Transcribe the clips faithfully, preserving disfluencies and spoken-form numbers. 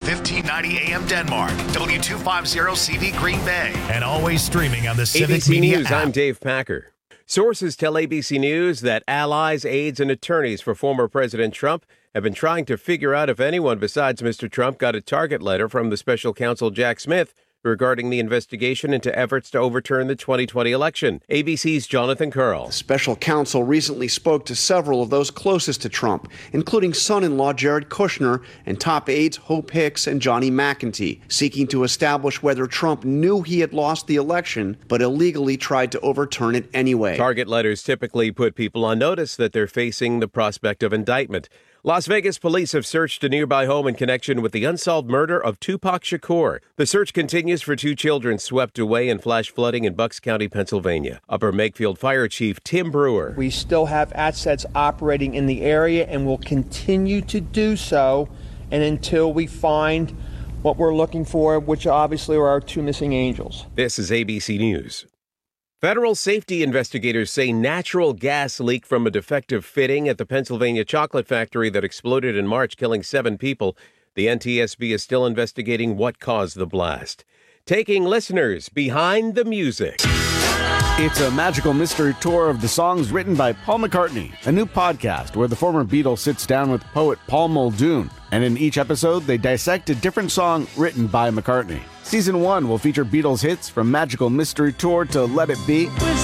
fifteen ninety A M Denmark, W two fifty C V Green Bay, and always streaming on the Civic A B C Media News, app. I'm Dave Packer. Sources tell A B C News that allies, aides, and attorneys for former President Trump have been trying to figure out if anyone besides Mister Trump got a target letter from the special counsel Jack Smith regarding the investigation into efforts to overturn the twenty twenty election. A B C's Jonathan Curl. The special counsel recently spoke to several of those closest to Trump, including son-in-law Jared Kushner and top aides Hope Hicks and Johnny McEntee, seeking to establish whether Trump knew he had lost the election, but illegally tried to overturn it anyway. Target letters typically put people on notice that they're facing the prospect of indictment. Las Vegas police have searched a nearby home in connection with the unsolved murder of Tupac Shakur. The search continues for two children swept away in flash flooding in Bucks County, Pennsylvania. Upper Makefield Fire Chief Tim Brewer. We still have assets operating in the area and will continue to do so, and until we find what we're looking for, which obviously are our two missing angels. This is A B C News. Federal safety investigators say natural gas leaked from a defective fitting at the Pennsylvania chocolate factory that exploded in March, killing seven people. The N T S B is still investigating what caused the blast. Taking listeners behind the music. It's a magical mystery tour of the songs written by Paul McCartney, a new podcast where the former Beatle sits down with poet Paul Muldoon, and in each episode they dissect a different song written by McCartney. Season one will feature Beatles hits from Magical Mystery Tour to Let It Be,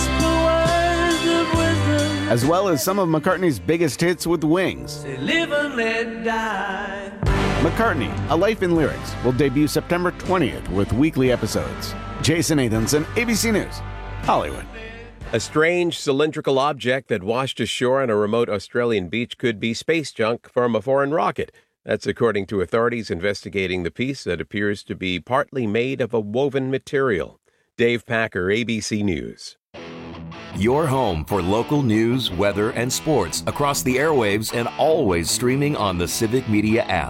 as well as some of McCartney's biggest hits with Wings. Say, live and let die. McCartney, A Life in Lyrics, will debut September twentieth with weekly episodes. Jason Nathanson, A B C News, Hollywood. A strange cylindrical object that washed ashore on a remote Australian beach could be space junk from a foreign rocket. That's according to authorities investigating the piece that appears to be partly made of a woven material. Dave Packer, A B C News. Your home for local news, weather, and sports across the airwaves and always streaming on the Civic Media app.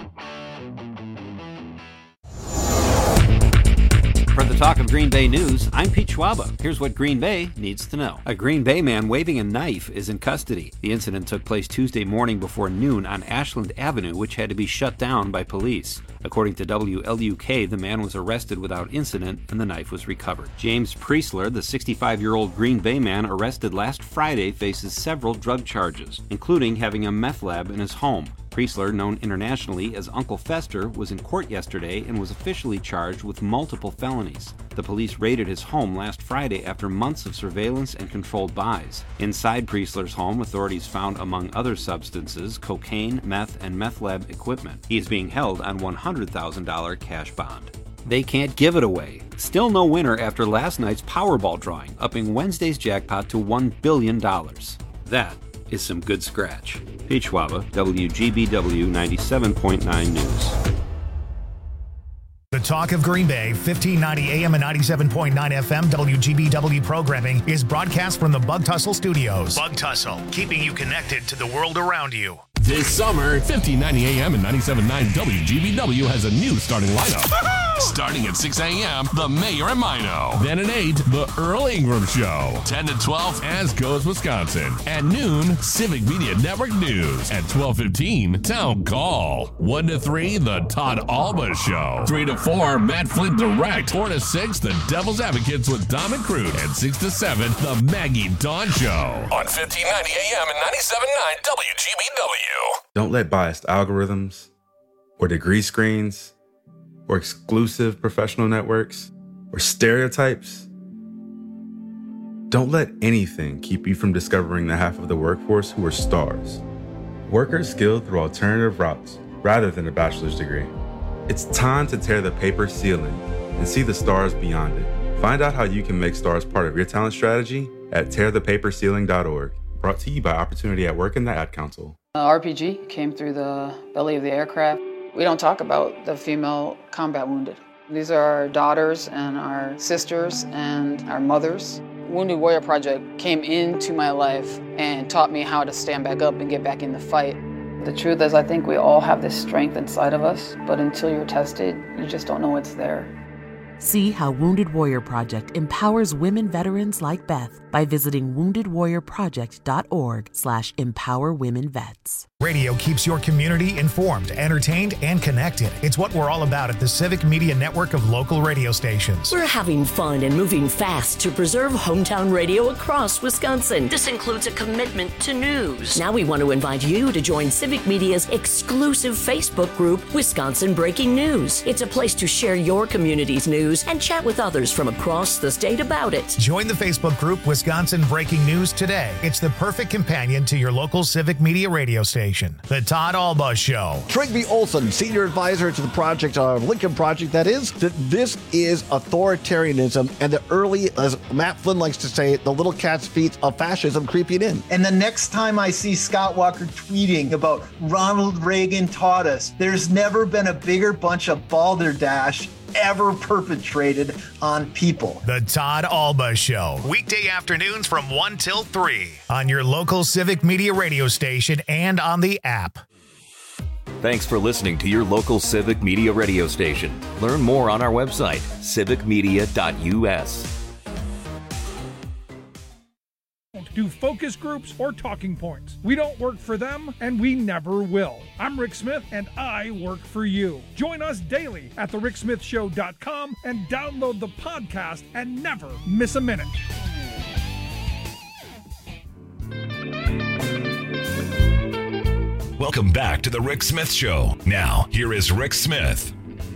For the Talk of Green Bay News, I'm Pete Schwaba. Here's what Green Bay needs to know. A Green Bay man waving a knife is in custody. The incident took place Tuesday morning before noon on Ashland Avenue, which had to be shut down by police. According to W L U K, the man was arrested without incident and the knife was recovered. James Priestler, the sixty-five-year-old Green Bay man arrested last Friday, faces several drug charges, including having a meth lab in his home. Priestler, known internationally as Uncle Fester, was in court yesterday and was officially charged with multiple felonies. The police raided his home last Friday after months of surveillance and controlled buys. Inside Priestler's home, authorities found, among other substances, cocaine, meth, and meth lab equipment. He is being held on one hundred thousand dollars cash bond. They can't give it away. Still no winner after last night's Powerball drawing, upping Wednesday's jackpot to one billion dollars. That is some good scratch. Pete Schwaba, W G B W ninety-seven point nine News. The Talk of Green Bay, fifteen ninety A M and ninety-seven point nine F M W G B W programming is broadcast from the Bug Tussle Studios. Bug Tussle, keeping you connected to the world around you. This summer, fifteen ninety A M and ninety-seven point nine W G B W has a new starting lineup. Starting at six A M, The Mayor and Mino. Then at eight, The Earl Ingram Show. ten to twelve, As Goes Wisconsin. At noon, Civic Media Network News. At twelve fifteen, Town Call. one to three, The Todd Alba Show. three to four, Matt Flint Direct. four to six, The Devil's Advocates with Dom and Crude. And six to seven, The Maggie Dawn Show. On fifteen ninety A M and ninety-seven point nine W G B W. Don't let biased algorithms or degree screens or exclusive professional networks or stereotypes, don't let anything keep you from discovering the half of the workforce who are stars. Workers skilled through alternative routes rather than a bachelor's degree. It's time to tear the paper ceiling and see the stars beyond it. Find out how you can make stars part of your talent strategy at tear the paper ceiling dot org. Brought to you by Opportunity at Work and the Ad Council. Uh, R P G came through the belly of the aircraft. We don't talk about the female combat wounded. These are our daughters and our sisters and our mothers. Wounded Warrior Project came into my life and taught me how to stand back up and get back in the fight. The truth is, I think we all have this strength inside of us, but until you're tested, you just don't know it's there. See how Wounded Warrior Project empowers women veterans like Beth by visiting wounded warrior project dot org slash empower women vets. Radio keeps your community informed, entertained, and connected. It's what we're all about at the Civic Media Network of local radio stations. We're having fun and moving fast to preserve hometown radio across Wisconsin. This includes a commitment to news. Now we want to invite you to join Civic Media's exclusive Facebook group, Wisconsin Breaking News. It's a place to share your community's news and chat with others from across the state about it. Join the Facebook group Wisconsin Breaking News today. It's the perfect companion to your local Civic Media radio station. The Todd Alba Show. Trygve Olson, senior advisor to the project, uh, Lincoln Project, that is, that this is authoritarianism and the early, as Matt Flynn likes to say, the little cat's feet of fascism creeping in. And the next time I see Scott Walker tweeting about Ronald Reagan taught us, there's never been a bigger bunch of balderdash ever perpetrated on people. The Todd Alba Show. Weekday afternoons from one till three on your local Civic Media radio station and on the app. Thanks for listening to your local Civic Media radio station. Learn more on our website, civic media dot u s. Do focus groups or talking points. We don't work for them, and we never will. I'm Rick Smith, and I work for you. Join us daily at the rick smith show dot com and download the podcast and never miss a minute. Welcome back to the Rick Smith Show. Now, here is Rick Smith.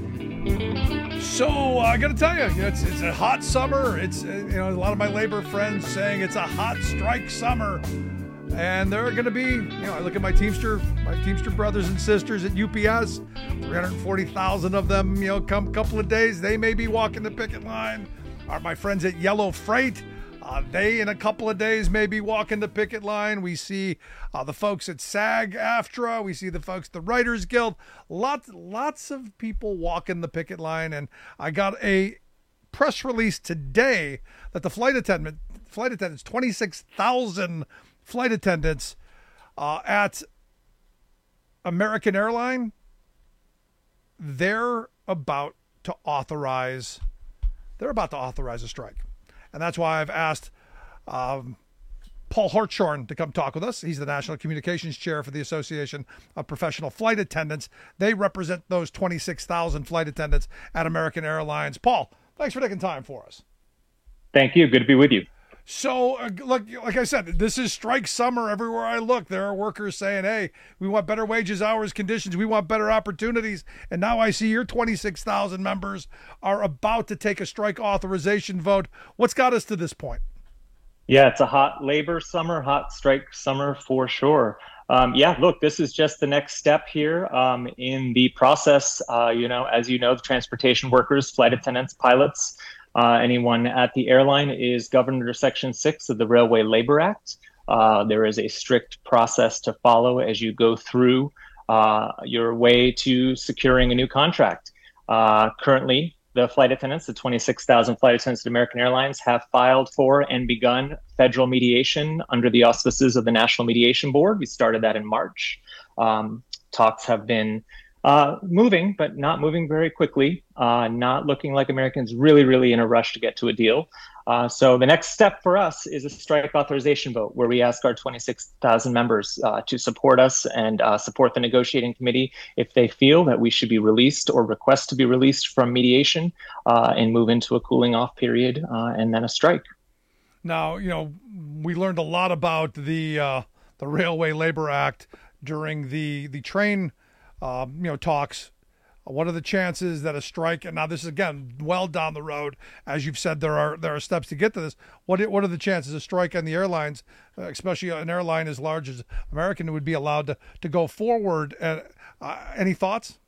So uh, I got to tell you, it's it's a hot summer. It's uh, you know a lot of my labor friends saying it's a hot strike summer, and they're going to be you know I look at my Teamster my Teamster brothers and sisters at U P S, three hundred forty thousand of them. You know, come a couple of days they may be walking the picket line. Are my friends at Yellow Freight? Uh, they, in a couple of days, may be walking the picket line. We see uh, the folks at SAG-AFTRA. We see the folks at the Writers Guild. Lots, lots of people walking the picket line. And I got a press release today that the flight attendant, flight attendants, twenty-six thousand flight attendants uh, at American Airlines, they're about to authorize, they're about to authorize a strike. And that's why I've asked um, Paul Hartshorn to come talk with us. He's the National Communications Chair for the Association of Professional Flight Attendants. They represent those twenty-six thousand flight attendants at American Airlines. Paul, thanks for taking time for us. Thank you. Good to be with you. So, uh, look, like I said, this is strike summer. Everywhere I look, there are workers saying, hey, we want better wages, hours, conditions. We want better opportunities. And now I see your twenty-six thousand members are about to take a strike authorization vote. What's got us to this point? Yeah, it's a hot labor summer, hot strike summer for sure. Um, yeah, look, this is just the next step here um, in the process. Uh, you know, as you know, the transportation workers, flight attendants, pilots, Uh, anyone at the airline is governed under Section six of the Railway Labor Act. Uh, there is a strict process to follow as you go through uh, your way to securing a new contract. Uh, currently, the flight attendants, the twenty-six thousand flight attendants at American Airlines, have filed for and begun federal mediation under the auspices of the National Mediation Board. We started that in March. Um, talks have been Uh, moving, but not moving very quickly, uh, not looking like Americans really, really in a rush to get to a deal. Uh, so the next step for us is a strike authorization vote where we ask our twenty-six thousand members uh, to support us and uh, support the negotiating committee if they feel that we should be released or request to be released from mediation uh, and move into a cooling off period uh, and then a strike. Now, you know, we learned a lot about the uh, the Railway Labor Act during the, the train Um, you know, talks. What are the chances that a strike, and now this is again well down the road, as you've said, there are there are steps to get to this. What what are the chances a strike on the airlines, uh, especially an airline as large as American, would be allowed to to go forward? And uh, any thoughts?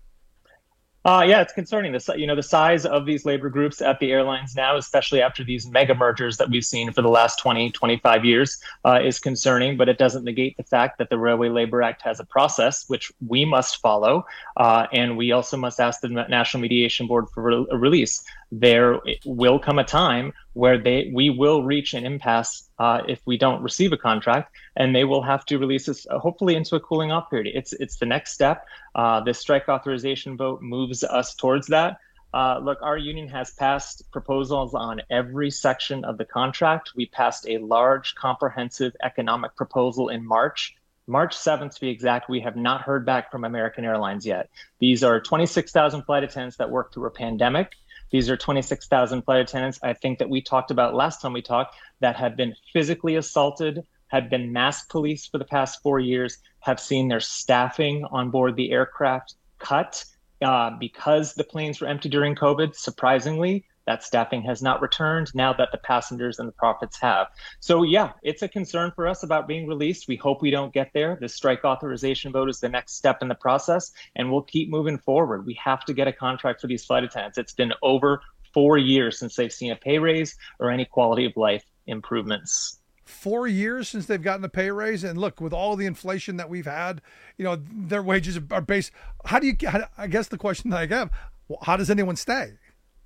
Uh, yeah, it's concerning. The, you know, the size of these labor groups at the airlines now, especially after these mega mergers that we've seen for the last twenty, twenty-five years, uh, is concerning, but it doesn't negate the fact that the Railway Labor Act has a process which we must follow, uh, and we also must ask the National Mediation Board for re- a release. There will come a time where they we will reach an impasse uh, if we don't receive a contract, and they will have to release us uh, hopefully into a cooling off period. It's it's the next step. Uh, this strike authorization vote moves us towards that. Uh, look, our union has passed proposals on every section of the contract. We passed a large, comprehensive economic proposal in March March seventh, to be exact, we have not heard back from American Airlines yet. These are twenty-six thousand flight attendants that work through a pandemic. These are twenty-six thousand flight attendants, I think, that we talked about last time we talked, that have been physically assaulted, have been mask policed for the past four years, have seen their staffing on board the aircraft cut uh, because the planes were empty during COVID. Surprisingly, that staffing has not returned now that the passengers and the profits have. So yeah, it's a concern for us about being released. We hope we don't get there. The strike authorization vote is the next step in the process, and we'll keep moving forward. We have to get a contract for these flight attendants. It's been over four years since they've seen a pay raise or any quality of life improvements. Four years since they've gotten a pay raise, and look, with all the inflation that we've had, you know, their wages are based. How do you? How, I guess the question that I have: how does anyone stay?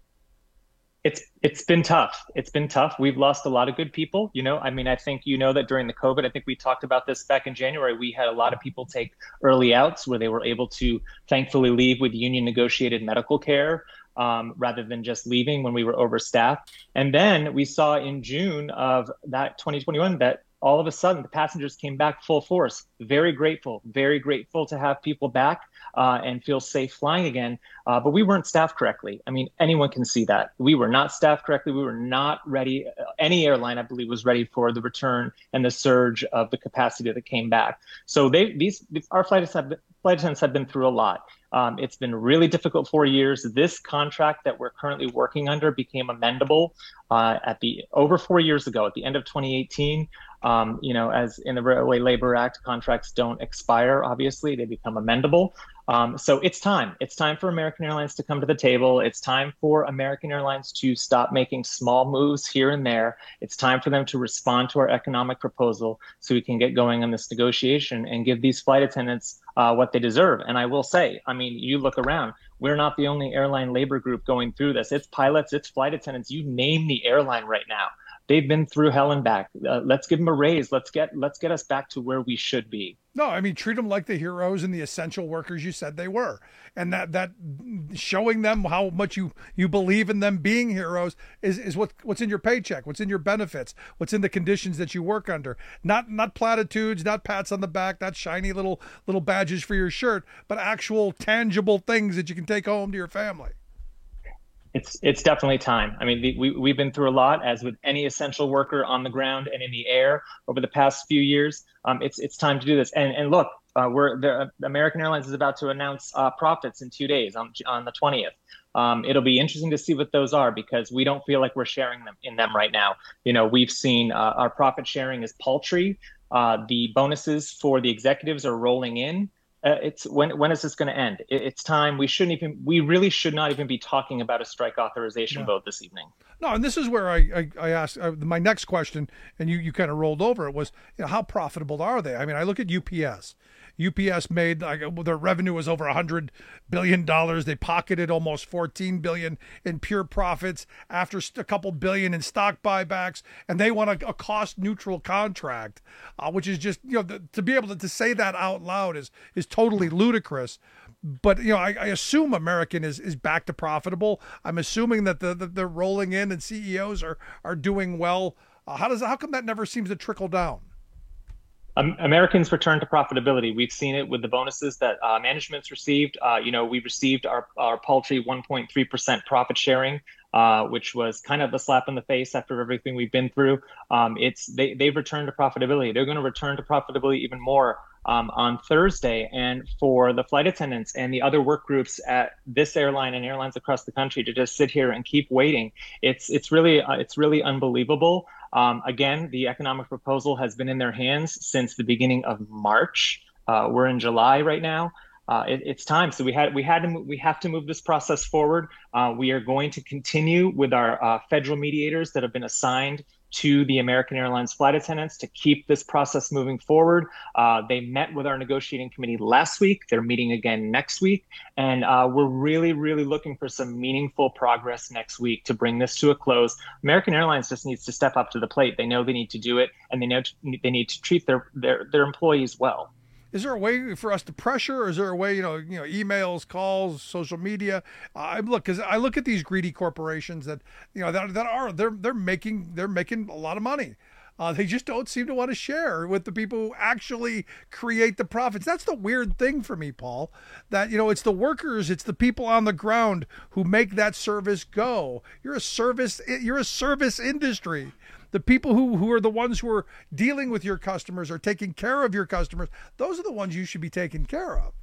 It's it's been tough. It's been tough. We've lost a lot of good people. You know, I mean, I think you know that during the COVID, I think we talked about this back in January. We had a lot of people take early outs where they were able to thankfully leave with union negotiated medical care. Um, rather than just leaving when we were overstaffed. And then we saw in June of that twenty twenty-one that all of a sudden the passengers came back full force. Very grateful, very grateful to have people back uh, and feel safe flying again. Uh, but we weren't staffed correctly. I mean, anyone can see that. We were not staffed correctly. We were not ready. Any airline, I believe, was ready for the return and the surge of the capacity that came back. So they, these, our flight attendants have been, flight attendants have been through a lot. Um, it's been really difficult four years. This contract that we're currently working under became amendable uh, at the over four years ago, at the end of twenty eighteen. Um, you know, as in the Railway Labor Act, contracts don't expire, obviously, they become amendable. Um, so it's time. It's time for American Airlines to come to the table. It's time for American Airlines to stop making small moves here and there. It's time for them to respond to our economic proposal so we can get going on this negotiation and give these flight attendants uh, what they deserve. And I will say, I mean, you look around, we're not the only airline labor group going through this. It's pilots, it's flight attendants. You name the airline right now. They've been through hell and back. Uh, let's give them a raise. Let's get let's get us back to where we should be. No, I mean, treat them like the heroes and the essential workers you said they were. And that that showing them how much you, you believe in them being heroes is, is what what's in your paycheck, what's in your benefits, what's in the conditions that you work under. Not not platitudes, not pats on the back, not shiny little little badges for your shirt, but actual tangible things that you can take home to your family. It's it's definitely time. I mean, the, we, we've been through a lot, as with any essential worker on the ground and in the air over the past few years. Um, it's it's time to do this. And and look, uh, we're the American Airlines is about to announce uh, profits in two days on on the twentieth. Um, it'll be interesting to see what those are, because we don't feel like we're sharing them in them right now. You know, we've seen uh, our profit sharing is paltry. Uh, the bonuses for the executives are rolling in. Uh, it's when when is this going to end? It, it's time. We shouldn't even. We really should not even be talking about a strike authorization Yeah. vote this evening. No, and this is where I I, I asked uh, my next question, and you, you kind of rolled over it, was, you know, how profitable are they? I mean, I look at U P S. U P S made, like, their revenue was over one hundred billion dollars. They pocketed almost fourteen billion dollars in pure profits after a couple billion in stock buybacks, and they want a, a cost-neutral contract, uh, which is just, you know, the, to be able to, to say that out loud is is totally ludicrous. But, you know, I, I assume American is, is back to profitable. I'm assuming that the, the they're rolling in and C E Os are are doing well. Uh, how does how come that never seems to trickle down? Um, Americans return to profitability. We've seen it with the bonuses that uh, management's received. Uh, you know, we received our, our paltry one point three percent profit sharing, uh, which was kind of a slap in the face after everything we've been through. Um, it's they, they've returned to profitability. They're going to return to profitability even more um, on Thursday. And for the flight attendants and the other work groups at this airline and airlines across the country to just sit here and keep waiting, it's it's really uh, it's really unbelievable. Um, again, the economic proposal has been in their hands since the beginning of March. Uh, we're in July right now. Uh, it, it's time. So we had we had to move, we have to move this process forward. Uh, we are going to continue with our uh, federal mediators that have been assigned to the American Airlines flight attendants to keep this process moving forward. Uh, they met with our negotiating committee last week. They're meeting again next week. And uh, we're really, really looking for some meaningful progress next week to bring this to a close. American Airlines just needs to step up to the plate. They know they need to do it, and they know to, they need to treat their, their, their employees well. Is there a way for us to pressure, or is there a way, you know, you know, emails, calls, social media? I uh, look, because I look at these greedy corporations that, you know, that, that are they're they're making they're making a lot of money. Uh, they just don't seem to want to share with the people who actually create the profits. That's the weird thing for me, Paul, that, you know, it's the workers, it's the people on the ground who make that service go. You're a service, you're a service industry. The people who, who are the ones who are dealing with your customers or taking care of your customers, those are the ones you should be taking care of.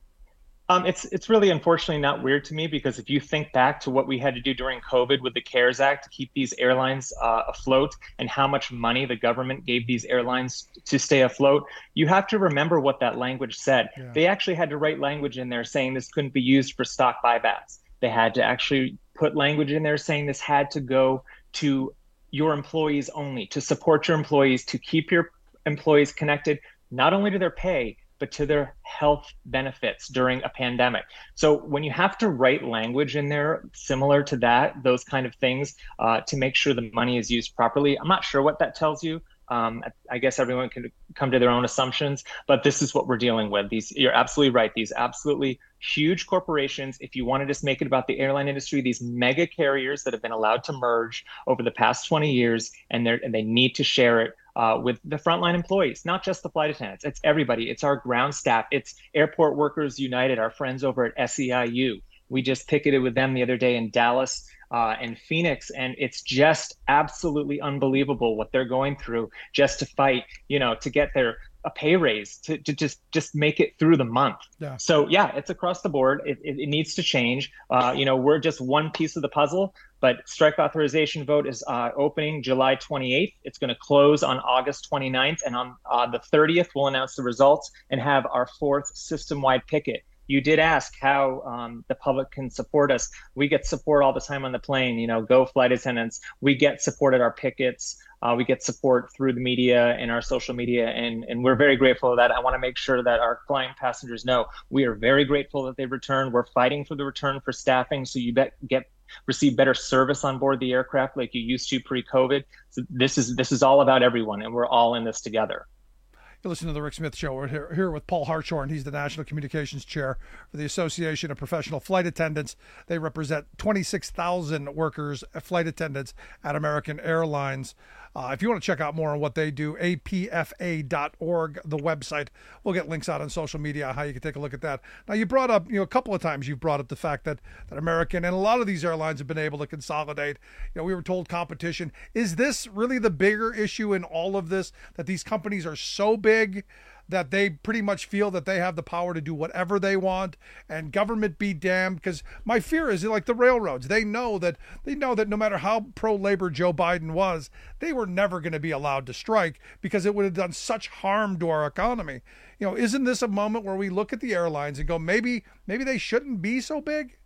Um, it's it's really unfortunately not weird to me, because if you think back to what we had to do during COVID with the CARES Act to keep these airlines uh, afloat, and how much money the government gave these airlines to stay afloat, you have to remember what that language said. Yeah. They actually had to write language in there saying this couldn't be used for stock buybacks. They had to actually put language in there saying this had to go to your employees only, to support your employees, to keep your employees connected, not only to their pay, but to their health benefits during a pandemic. So when you have to write language in there similar to that, those kind of things, uh, to make sure the money is used properly, I'm not sure what that tells you. Um, I guess everyone can come to their own assumptions, but this is what we're dealing with. These, you're absolutely right. These absolutely huge corporations, if you want to just make it about the airline industry, these mega carriers that have been allowed to merge over the past twenty years, and they're, and they need to share it Uh, with the frontline employees, not just the flight attendants. It's everybody. It's our ground staff. It's Airport Workers United, our friends over at S E I U. We just picketed with them the other day in Dallas uh, and Phoenix, and it's just absolutely unbelievable what they're going through just to fight, you know, to get their a pay raise, to, to just just make it through the month. Yeah. So yeah, it's across the board. It, it, it needs to change. Uh, you know, we're just one piece of the puzzle, but strike authorization vote is uh, opening July twenty-eighth. It's going to close on August twenty-ninth. And on uh, the thirtieth, we'll announce the results and have our fourth system-wide picket. You did ask how um, the public can support us. We get support all the time on the plane, you know, go flight attendants. We get support at our pickets. Uh, we get support through the media and our social media, and, and we're very grateful for that. I want to make sure that our flying passengers know we are very grateful that they returned. We're fighting for the return for staffing, so you bet, get receive better service on board the aircraft like you used to pre-COVID. So this is this is all about everyone, and we're all in this together. You listen to the Rick Smith Show. We're here, here with Paul Hartshorn. He's the National Communications Chair for the Association of Professional Flight Attendants. They represent twenty-six thousand workers, flight attendants at American Airlines. Uh, if you want to check out more on what they do, A P F A dot org, the website. We'll get links out on social media, how you can take a look at that. Now, you brought up, you know, a couple of times you've brought up the fact that, that American and a lot of these airlines have been able to consolidate. You know, we were told competition. Is this really the bigger issue in all of this, that these companies are so big that they pretty much feel that they have the power to do whatever they want, and government be damned? Because my fear is like the railroads. They know that they know that no matter how pro-labor Joe Biden was, they were never going to be allowed to strike because it would have done such harm to our economy. You know, isn't this a moment where we look at the airlines and go, maybe, maybe they shouldn't be so big?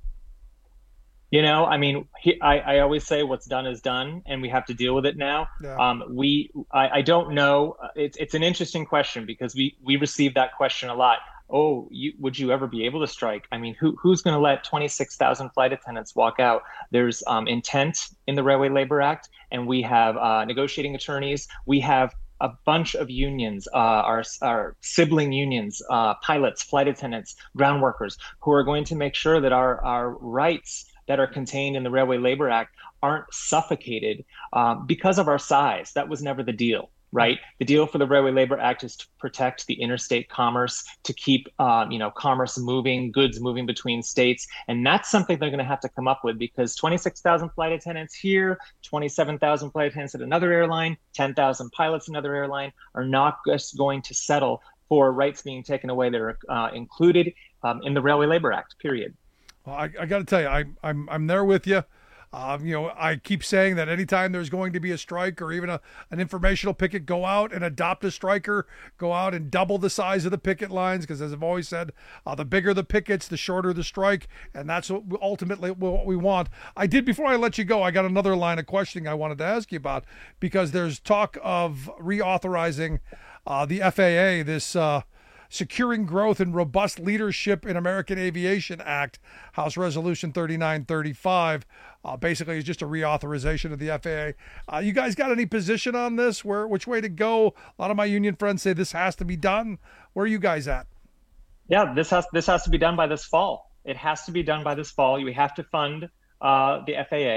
You know, I mean, he, I, I always say what's done is done, and we have to deal with it now. Yeah. Um, we, I, I don't know. It's it's an interesting question, because we we receive that question a lot. Oh, you, would you ever be able to strike? I mean, who who's going to let twenty-six thousand flight attendants walk out? There's um, intent in the Railway Labor Act, and we have uh, negotiating attorneys. We have a bunch of unions, uh, our, our sibling unions, uh, pilots, flight attendants, ground workers, who are going to make sure that our, our rights that are contained in the Railway Labor Act aren't suffocated um, because of our size. That was never the deal, right? The deal for the Railway Labor Act is to protect the interstate commerce, to keep um, you know, commerce moving, goods moving between states. And that's something they're going to have to come up with, because twenty-six thousand flight attendants here, twenty-seven thousand flight attendants at another airline, ten thousand pilots at another airline are not just going to settle for rights being taken away that are uh, included um, in the Railway Labor Act, period. Well, I, I got to tell you, I, I'm I'm there with you. Um, you know, I keep saying that anytime there's going to be a strike or even a, an informational picket, go out and adopt a striker, go out and double the size of the picket lines, because as I've always said, uh, the bigger the pickets, the shorter the strike, and that's what we, ultimately what we want. I did, before I let you go, I got another line of questioning I wanted to ask you about, because there's talk of reauthorizing uh, the F A A, this uh, Securing Growth and Robust Leadership in American Aviation Act, House Resolution thirty-nine thirty-five. Uh, basically, it's just a reauthorization of the F A A. Uh, you guys got any position on this? Where, which way to go? A lot of my union friends say this has to be done. Where are you guys at? Yeah, this has this has to be done by this fall. It has to be done by this fall. We have to fund uh, the F A A.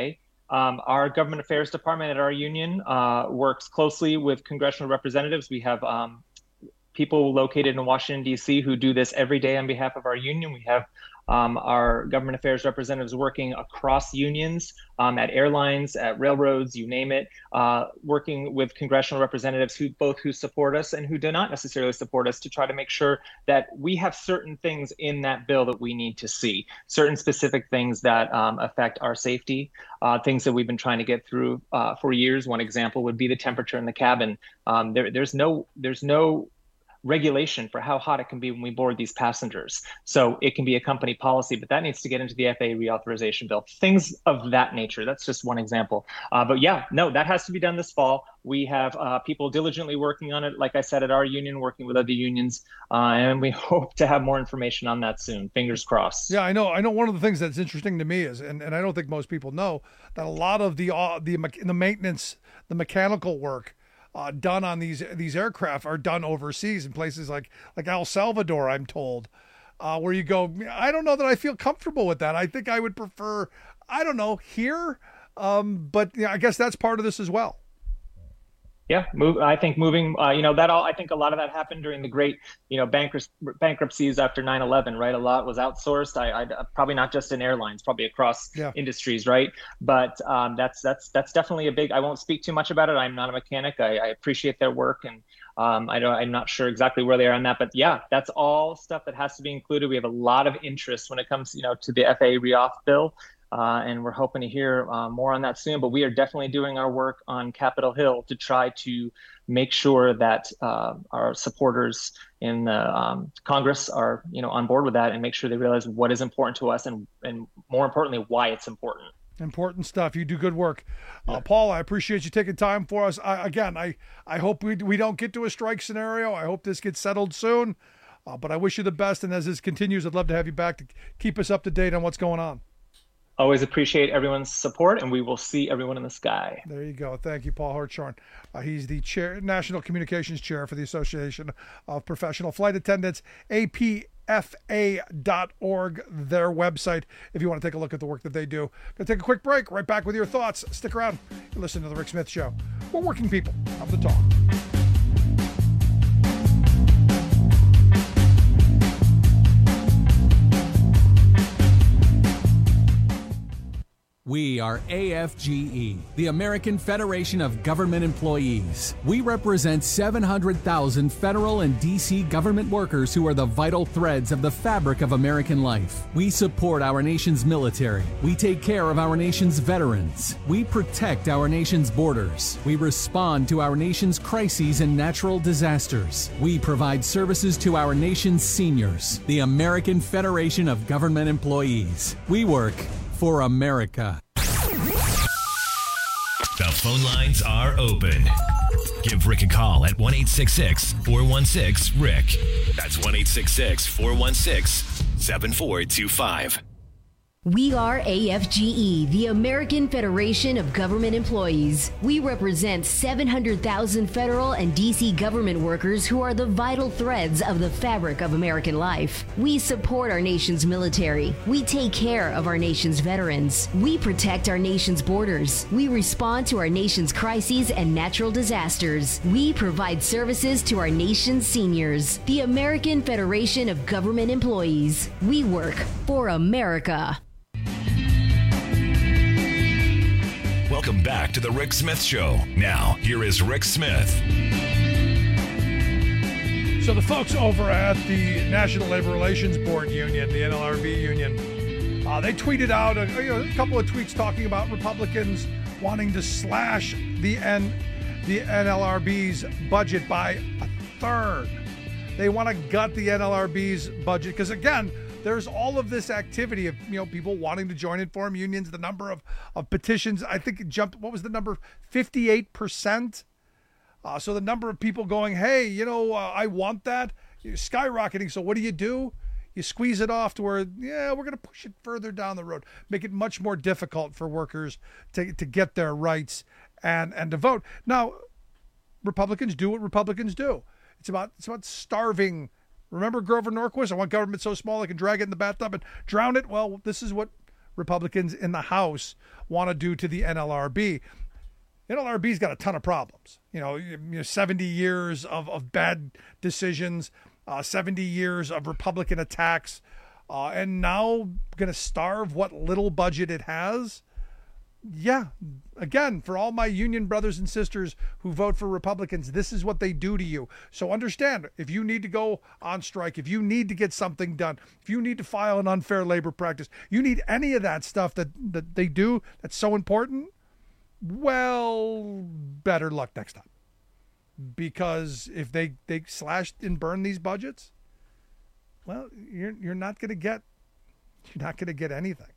Um, our government affairs department at our union uh, works closely with congressional representatives. We have um, people located in Washington, D C who do this every day on behalf of our union. We have um, our government affairs representatives working across unions, um, at airlines, at railroads, you name it, uh, working with congressional representatives who both who support us and who do not necessarily support us to try to make sure that we have certain things in that bill that we need to see, certain specific things that um, affect our safety, uh, things that we've been trying to get through uh, for years. One example would be the temperature in the cabin. Um, there, there's no, there's no regulation for how hot it can be when we board these passengers. So it can be a company policy, but that needs to get into the F A A reauthorization bill. Things of that nature. That's just one example. Uh, but yeah, no, that has to be done this fall. We have uh, people diligently working on it, like I said, at our union, working with other unions, uh, and we hope to have more information on that soon. Fingers crossed. Yeah, I know. I know one of the things that's interesting to me is, and, and I don't think most people know, that a lot of the uh, the the maintenance, the mechanical work Uh, done on these these aircraft are done overseas in places like like El Salvador, I'm told, uh, where you go, I don't know that I feel comfortable with that. I think I would prefer, I don't know, here, um, but yeah, I guess that's part of this as well. Yeah, move. I think moving, uh, you know, that all. I think a lot of that happened during the great, you know, bankrupt, bankruptcies after nine eleven, right? A lot was outsourced. I, I probably not just in airlines, probably across yeah. industries, right? But um, that's that's that's definitely a big. I won't speak too much about it. I'm not a mechanic. I, I appreciate their work, and um, I don't. I'm not sure exactly where they are on that. But yeah, that's all stuff that has to be included. We have a lot of interest when it comes, you know, to the F A A reauth bill. Uh, and we're hoping to hear uh, more on that soon. But we are definitely doing our work on Capitol Hill to try to make sure that uh, our supporters in the um, Congress are, you know, on board with that and make sure they realize what is important to us and, and more importantly, why it's important. Important stuff. You do good work. Uh, Paul, I appreciate you taking time for us. I, again, I, I hope we, we don't get to a strike scenario. I hope this gets settled soon. Uh, but I wish you the best. And as this continues, I'd love to have you back to keep us up to date on what's going on. Always appreciate everyone's support, and we will see everyone in the sky. There you go. Thank you, Paul Hartshorn. Uh, he's the chair, National Communications Chair for the Association of Professional Flight Attendants, A P F A dot org, their website, if you want to take a look at the work that they do. Going to take a quick break. Right back with your thoughts. Stick around. You listen to The Rick Smith Show. We're working people of the talk. We are A F G E, the American Federation of Government Employees. We represent seven hundred thousand federal and D C government workers who are the vital threads of the fabric of American life. We support our nation's military. We take care of our nation's veterans. We protect our nation's borders. We respond to our nation's crises and natural disasters. We provide services to our nation's seniors. The American Federation of Government Employees. We work for America. The phone lines are open. Give Rick a call at one eight six six, four one six, Rick. That's one eight six six, four one six, seven four two five. We are A F G E, the American Federation of Government Employees. We represent seven hundred thousand federal and D C government workers who are the vital threads of the fabric of American life. We support our nation's military. We take care of our nation's veterans. We protect our nation's borders. We respond to our nation's crises and natural disasters. We provide services to our nation's seniors. The American Federation of Government Employees. We work for America. Welcome back to the Rick Smith Show. Now, here is Rick Smith. So the folks over at the National Labor Relations Board Union, the N L R B union, uh, they tweeted out a, you know, a couple of tweets talking about Republicans wanting to slash the N, the N L R B's budget by a third. They want to gut the N L R B's budget because, again, there's all of this activity of, you know, people wanting to join and form unions. The number of, of petitions, I think it jumped, what was the number? fifty-eight percent. Uh, so the number of people going, hey, you know, uh, I want that, you're skyrocketing. So what do you do? You squeeze it off to where, yeah, we're going to push it further down the road, make it much more difficult for workers to, to get their rights and, and to vote. Now, Republicans do what Republicans do. It's about, it's about starving. Remember Grover Norquist? I want government so small I can drag it in the bathtub and drown it. Well, this is what Republicans in the House want to do to the N L R B. N L R B's got a ton of problems. You know, you know seventy years of, of bad decisions, uh, seventy years of Republican attacks, uh, and now going to starve what little budget it has. Yeah, again, for all my union brothers and sisters who vote for Republicans, this is what they do to you. So understand, if you need to go on strike, if you need to get something done, if you need to file an unfair labor practice, you need any of that stuff that, that they do that's so important, well, better luck next time. Because if they, they slashed and burned these budgets, well, you're you're not going to get you're not going to get anything.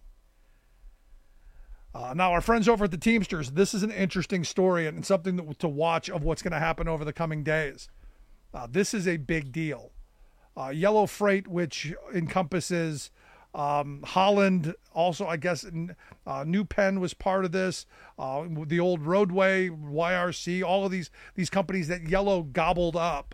Uh, now, our friends over at the Teamsters, this is an interesting story and something that, to watch of what's going to happen over the coming days. Uh, this is a big deal. Uh, Yellow Freight, which encompasses um, Holland, also, I guess, uh, New Penn was part of this, uh, the old Roadway, Y R C, all of these, these companies that Yellow gobbled up.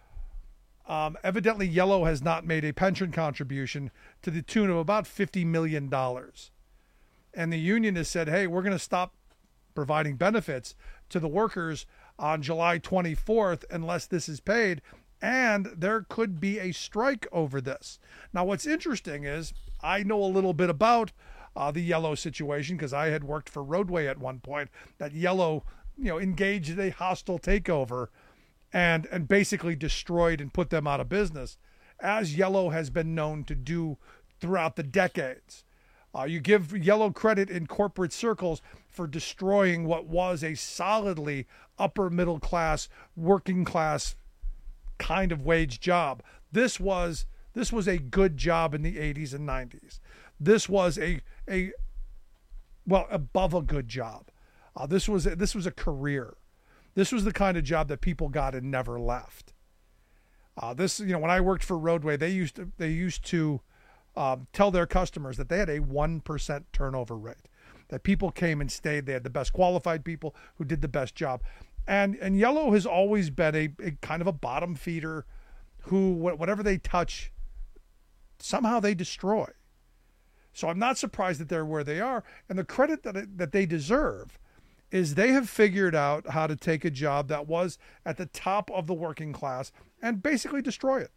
Um, evidently, Yellow has not made a pension contribution to the tune of about fifty million dollars. And the union has said, hey, we're going to stop providing benefits to the workers on July twenty-fourth unless this is paid. And there could be a strike over this. Now, what's interesting is I know a little bit about uh, the Yellow situation because I had worked for Roadway at one point. That Yellow, you know, engaged in a hostile takeover and, and basically destroyed and put them out of business, as Yellow has been known to do throughout the decades. Uh, you give Yellow credit in corporate circles for destroying what was a solidly upper middle class, working class kind of wage job. This was this was a good job in the eighties and nineties. This was a a well above a good job. Uh, this was a, this was a career. This was the kind of job that people got and never left. Uh, this you know when I worked for Roadway, they used to they used to. Um, tell their customers that they had a one percent turnover rate, that people came and stayed. They had the best qualified people who did the best job. And and Yellow has always been a, a kind of a bottom feeder who, whatever they touch, somehow they destroy. So I'm not surprised that they're where they are. And the credit that it, that they deserve is they have figured out how to take a job that was at the top of the working class and basically destroy it.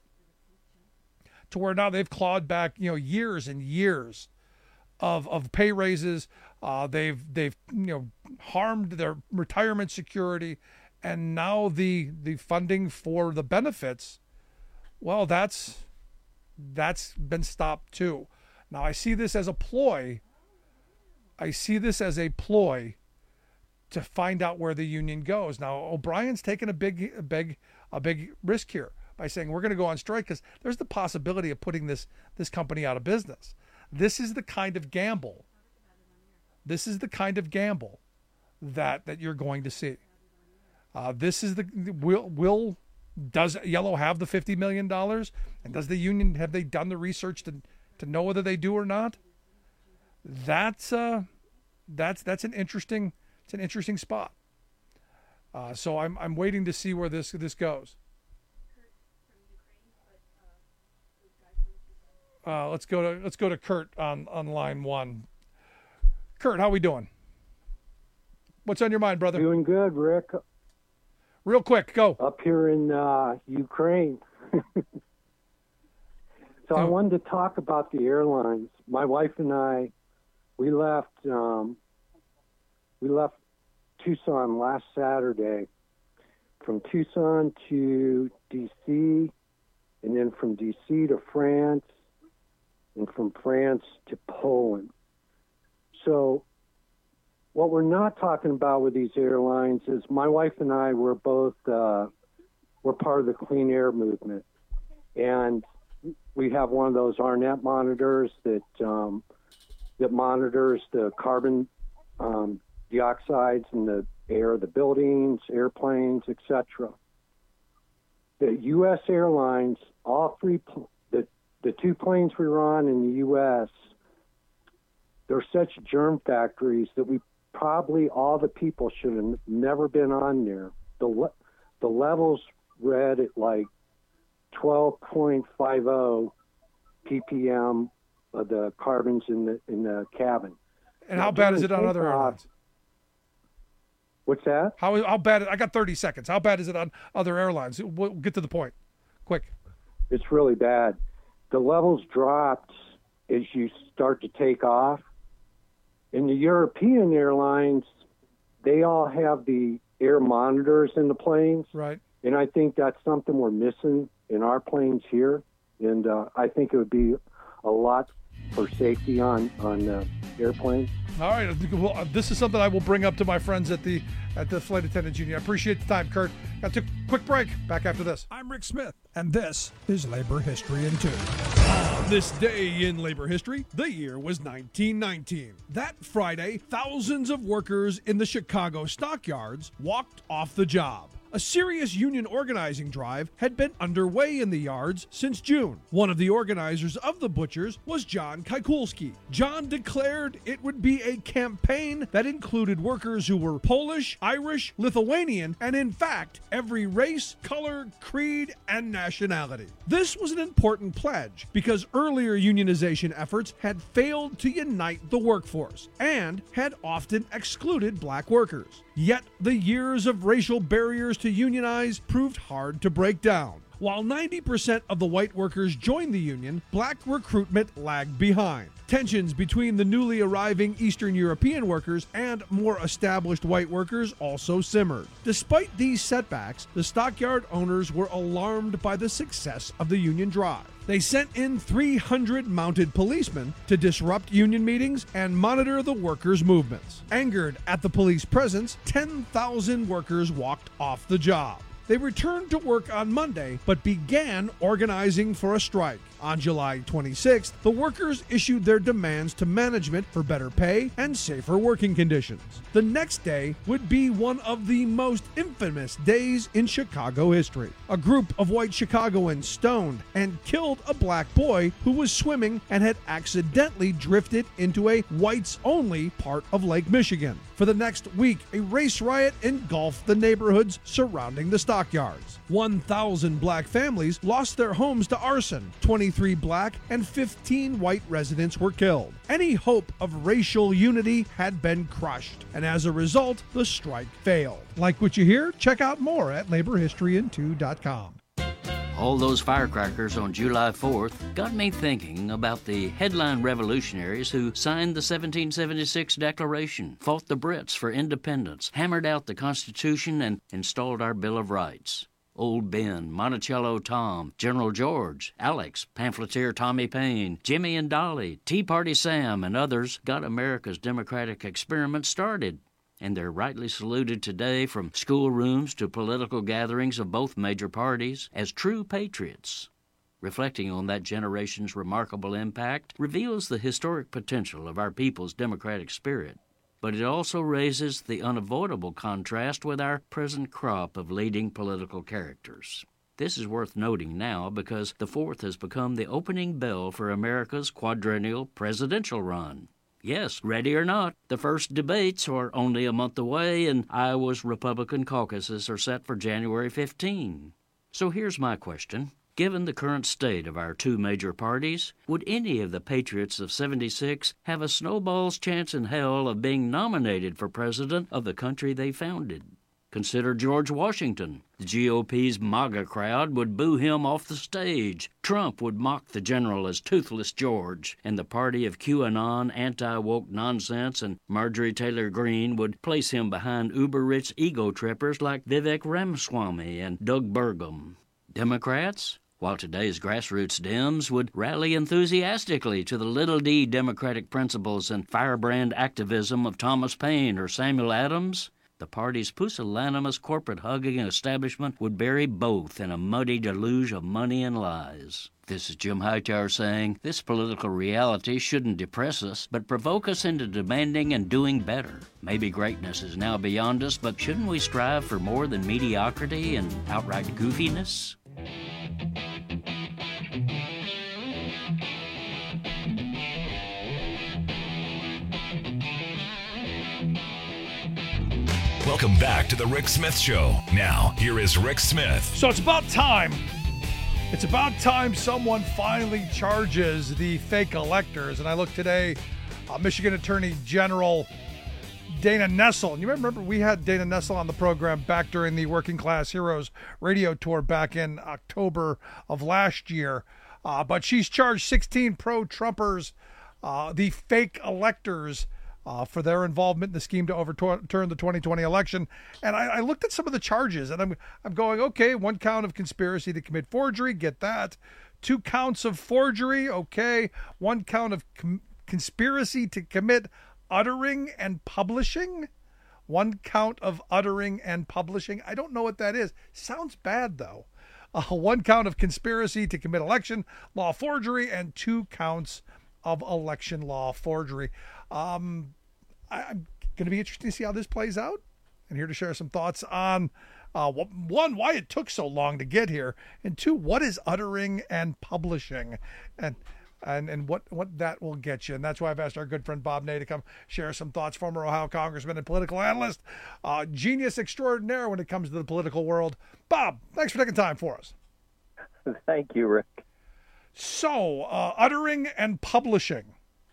To where now they've clawed back, you know, years and years of of pay raises. Uh, they've they've you know harmed their retirement security, and now the the funding for the benefits, well, that's that's been stopped too. Now I see this as a ploy. I see this as a ploy to find out where the union goes. Now O'Brien's taken a big a big a big risk here by saying we're going to go on strike because there's the possibility of putting this this company out of business. This is the kind of gamble. This is the kind of gamble that that you're going to see. Uh, this is the will will does Yellow have the fifty million dollars, and does the union have they done the research to to know whether they do or not? That's uh that's that's an interesting it's an interesting spot. Uh, so I'm I'm waiting to see where this this goes. Uh, let's go to let's go to Kurt on, on line one. Kurt, how we doing? What's on your mind, brother? Doing good, Rick. Real quick, go. Up here in uh, Ukraine. so oh. I wanted to talk about the airlines. My wife and I, we left. Um, we left Tucson last Saturday. From Tucson to D C, and then from D C to France, and from France to Poland. So what we're not talking about with these airlines is my wife and I were both, uh, we're part of the clean air movement. And we have one of those ARNET monitors that um, that monitors the carbon um, dioxides in the air of the buildings, airplanes, et cetera. The U S airlines, all three, the, the two planes we were on in the U S, they're such germ factories that we probably, all the people should have never been on there. The, le- the levels read at like twelve point five zero ppm of the carbons in the in the cabin. And how bad is it on other airlines? What's that? How how bad? I got thirty seconds. How bad is it on other airlines? We'll get to the point. Quick. It's really bad. The levels dropped as you start to take off. In the European airlines, they all have the air monitors in the planes. Right. And I think that's something we're missing in our planes here. And uh, I think it would be a lot for safety on, on uh, airplanes. All right. Well, this is something I will bring up to my friends at the at the Flight Attendants Union. I appreciate the time, Kurt. Got to quick break. Back after this. I'm Rick Smith, and this is Labor History in Two. On this day in labor history, the year was nineteen nineteen. That Friday, thousands of workers in the Chicago stockyards walked off the job. A serious union organizing drive had been underway in the yards since June. One of the organizers of the butchers was John Kikulski. John declared it would be a campaign that included workers who were Polish, Irish, Lithuanian, and in fact, every race, color, creed, and nationality. This was an important pledge because earlier unionization efforts had failed to unite the workforce and had often excluded black workers. Yet the years of racial barriers to unionize proved hard to break down. While ninety percent of the white workers joined the union, black recruitment lagged behind. Tensions between the newly arriving Eastern European workers and more established white workers also simmered. Despite these setbacks, the stockyard owners were alarmed by the success of the union drive. They sent in three hundred mounted policemen to disrupt union meetings and monitor the workers' movements. Angered at the police presence, ten thousand workers walked off the job. They returned to work on Monday, but began organizing for a strike. On July twenty-sixth, the workers issued their demands to management for better pay and safer working conditions. The next day would be one of the most infamous days in Chicago history. A group of white Chicagoans stoned and killed a black boy who was swimming and had accidentally drifted into a whites-only part of Lake Michigan. For the next week, a race riot engulfed the neighborhoods surrounding the stockyards. one thousand black families lost their homes to arson. twenty-three black and fifteen white residents were killed. Any hope of racial unity had been crushed, and as a result, the strike failed. Like what you hear? Check out more at labor history in two dot com. All those firecrackers on July fourth got me thinking about the headline revolutionaries who signed the seventeen seventy-six Declaration, fought the Brits for independence, hammered out the Constitution, and installed our Bill of Rights. Old Ben, Monticello Tom, General George, Alex, Pamphleteer Tommy Payne, Jimmy and Dolly, Tea Party Sam, and others got America's democratic experiment started. And they're rightly saluted today from schoolrooms to political gatherings of both major parties as true patriots. Reflecting on that generation's remarkable impact reveals the historic potential of our people's democratic spirit. But it also raises the unavoidable contrast with our present crop of leading political characters. This is worth noting now because the fourth has become the opening bell for America's quadrennial presidential run. Yes, ready or not, the first debates are only a month away, and Iowa's Republican caucuses are set for January fifteenth. So here's my question. Given the current state of our two major parties, would any of the patriots of seventy-six have a snowball's chance in hell of being nominated for president of the country they founded? Consider George Washington. The G O P's MAGA crowd would boo him off the stage. Trump would mock the general as Toothless George, and the party of QAnon anti-woke nonsense and Marjorie Taylor Greene would place him behind uber-rich ego trippers like Vivek Ramaswamy and Doug Burgum. Democrats? While today's grassroots Dems would rally enthusiastically to the little d democratic principles and firebrand activism of Thomas Paine or Samuel Adams, the party's pusillanimous corporate-hugging establishment would bury both in a muddy deluge of money and lies. This is Jim Hightower saying, this political reality shouldn't depress us, but provoke us into demanding and doing better. Maybe greatness is now beyond us, but shouldn't we strive for more than mediocrity and outright goofiness? Welcome back to the Rick Smith Show. Now, here is Rick Smith. So it's about time It's about time someone finally charges the fake electors. And I look today, uh, Michigan Attorney General Dana Nessel. And you remember we had Dana Nessel on the program back during the Working Class Heroes radio tour back in October of last year. Uh, but she's charged sixteen pro-Trumpers, uh, the fake electors, Uh, for their involvement in the scheme to overturn the twenty twenty election. And I, I looked at some of the charges, and I'm I'm going, okay, one count of conspiracy to commit forgery, get that. Two counts of forgery, okay. One count of com- conspiracy to commit uttering and publishing. One count of uttering and publishing. I don't know what that is. Sounds bad, though. Uh, one count of conspiracy to commit election law forgery, and two counts of election law forgery. Um, I, I'm going to be interested to see how this plays out, and here to share some thoughts on uh, one, why it took so long to get here, and two, what is uttering and publishing, and and and what what that will get you. And that's why I've asked our good friend Bob Ney to come share some thoughts. Former Ohio congressman and political analyst, uh, genius extraordinaire when it comes to the political world. Bob, thanks for taking time for us. Thank you, Rick. So, uh, uttering and publishing.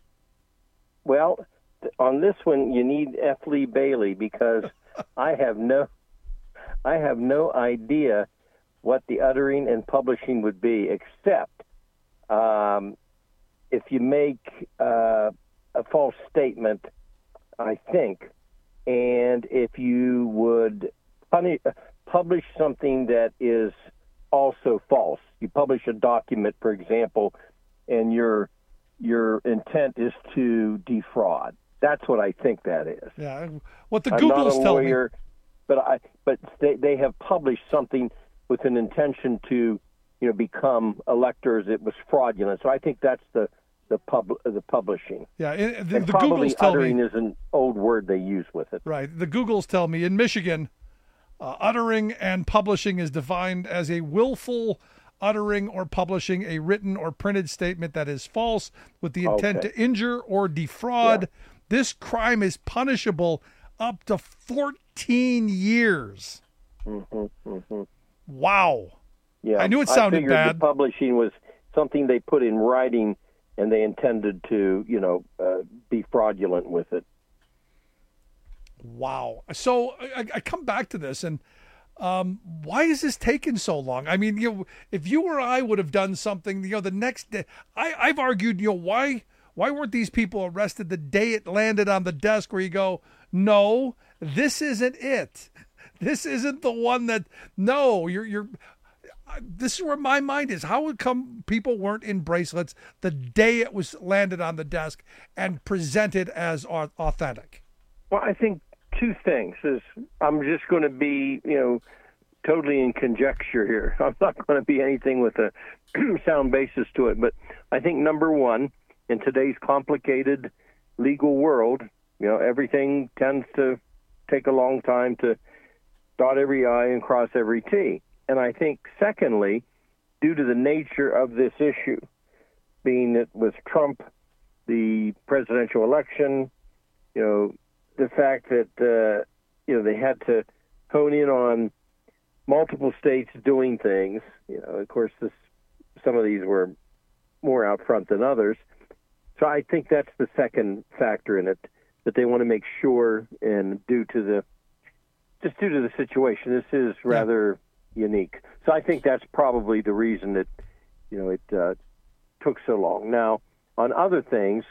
Well, on this one, you need F. Lee Bailey, because I have no, I have no idea what the uttering and publishing would be, except um, if you make uh, a false statement, I think, and if you would punish, publish something that is also false. You publish a document, for example, and your your intent is to defraud. That's what I think that is. Yeah, what the I'm Googles not a tell lawyer, me. But I but they they have published something with an intention to, you know, become electors. It was fraudulent. So I think that's the the pub the publishing. Yeah, it, the, and the probably Googles tell uttering me is an old word they use with it. Right. The Googles tell me in Michigan, uh, uttering and publishing is defined as a willful uttering or publishing a written or printed statement that is false with the intent Okay. to injure or defraud. Yeah. This crime is punishable up to fourteen years. Mm-hmm, mm-hmm. Wow. Yeah, I knew it sounded I figured bad. The publishing was something they put in writing, and they intended to, you know, uh, be fraudulent with it. Wow. So I, I come back to this, and um, why is this taking so long? I mean, you know, if you or I would have done something, you know, the next day, I, I've argued, you know, why why weren't these people arrested the day it landed on the desk? Where you go, no, this isn't it. This isn't the one that. No, you're you're. This is where my mind is. How would come people weren't in bracelets the day it was landed on the desk and presented as au- authentic? Well, I think two things. Is I'm just going to be, you know, totally in conjecture here. I'm not going to be anything with a sound basis to it. But I think number one, in today's complicated legal world, you know, everything tends to take a long time to dot every I and cross every T. And I think, secondly, due to the nature of this issue, being that with Trump, the presidential election, you know, the fact that, uh, you know, they had to hone in on multiple states doing things, you know, of course, this, some of these were more out front than others. So I think that's the second factor in it, that they want to make sure, and due to the, just due to the situation, this is rather unique. So I think that's probably the reason that, you know, it uh, took so long. Now, on other things,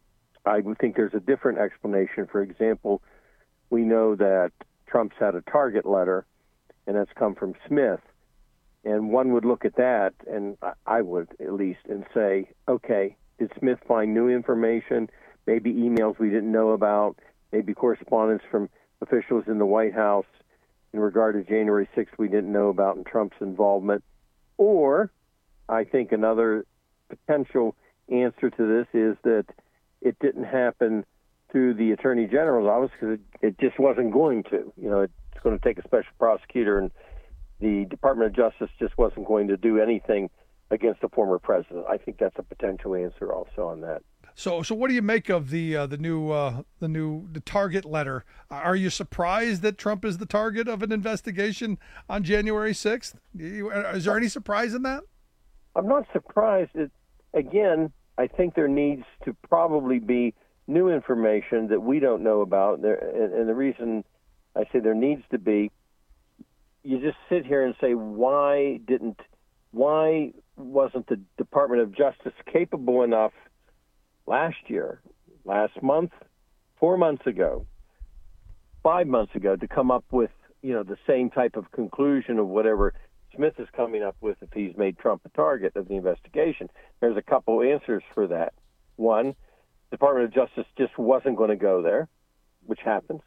I would think there's a different explanation. For example, we know that Trump's had a target letter, and that's come from Smith. And one would look at that, and I would at least, and say, okay, did Smith find new information, maybe emails we didn't know about, maybe correspondence from officials in the White House in regard to January sixth we didn't know about and Trump's involvement? Or I think another potential answer to this is that it didn't happen through the Attorney General's office because it, it just wasn't going to. You know, it's going to take a special prosecutor, and the Department of Justice just wasn't going to do anything against the former president. I think that's a potential answer also on that. So, so what do you make of the uh, the new uh, the new the target letter? Are you surprised that Trump is the target of an investigation on January sixth? Is there any surprise in that? I'm not surprised. That, again, I think there needs to probably be new information that we don't know about. There, and, and the reason I say there needs to be, you just sit here and say, why didn't, why wasn't the Department of Justice capable enough last year, last month, four months ago, five months ago to come up with, you know, the same type of conclusion of whatever Smith is coming up with if he's made Trump a target of the investigation? There's a couple answers for that. One, the Department of Justice just wasn't going to go there, which happens.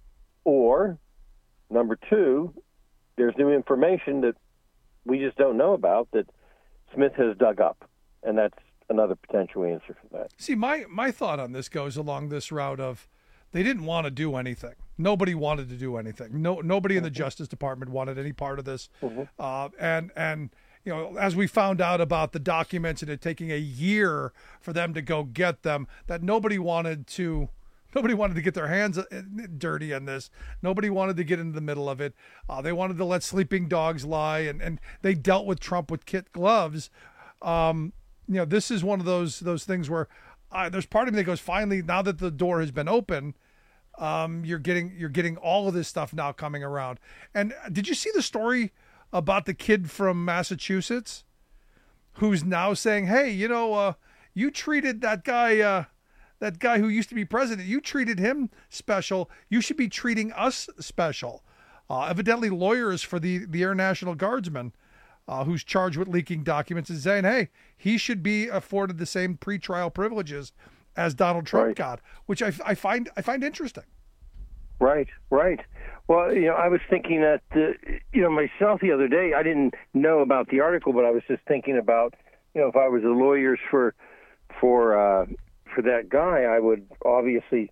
Or, number two, there's new information that we just don't know about that Smith has dug up, and that's another potential answer for that. See, my, my thought on this goes along this route of they didn't want to do anything. Nobody wanted to do anything. No, nobody in the Justice Department wanted any part of this. Mm-hmm. Uh, and and you know, as we found out about the documents and it taking a year for them to go get them, that nobody wanted to. Nobody wanted to get their hands dirty on this. Nobody wanted to get into the middle of it. Uh, they wanted to let sleeping dogs lie, and, and they dealt with Trump with kid gloves. Um, you know, this is one of those those things where uh, there's part of me that goes, finally, now that the door has been open, um, you're getting you're getting all of this stuff now coming around. And did you see the story about the kid from Massachusetts who's now saying, hey, you know, uh, you treated that guy... Uh, That guy who used to be president, you treated him special. You should be treating us special. Uh, evidently, lawyers for the, the Air National Guardsman, uh, who's charged with leaking documents, is saying, hey, he should be afforded the same pretrial privileges as Donald Trump right. got, which I, I find I find interesting. Right, right. Well, you know, I was thinking that, uh, you know, myself the other day, I didn't know about the article, but I was just thinking about, you know, if I was the lawyers for, for, uh, for that guy, I would obviously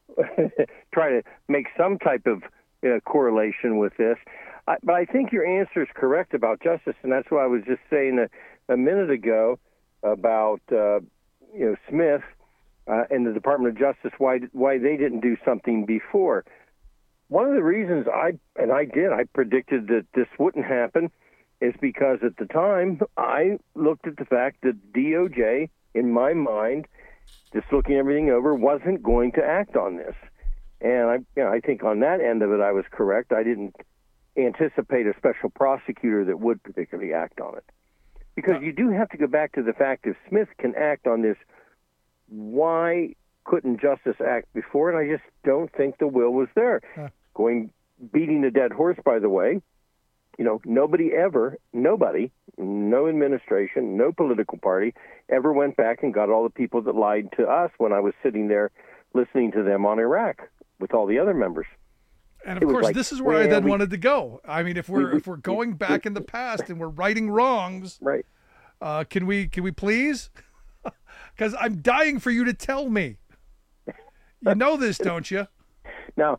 try to make some type of uh, correlation with this. I, but I think your answer is correct about justice, and that's what I was just saying a, a minute ago about uh, you know Smith uh, and the Department of Justice, why why they didn't do something before. One of the reasons I and I did I predicted that this wouldn't happen is because at the time I looked at the fact that D O J, in my mind, just looking everything over, wasn't going to act on this. And I, you know, I think on that end of it, I was correct. I didn't anticipate a special prosecutor that would particularly act on it. Because you do have to go back to the fact if Smith can act on this, why couldn't justice act before? And I just don't think the will was there. Huh. Going, beating the dead horse, by the way, you know, nobody ever, nobody, no administration, no political party ever went back and got all the people that lied to us when I was sitting there listening to them on Iraq with all the other members. And of course, like, this is where well, I then we, wanted to go. I mean, if we're we, if we're going back we, in the past and we're righting wrongs, right? Uh, can we can we please? Because I'm dying for you to tell me. You know this, don't you? Now,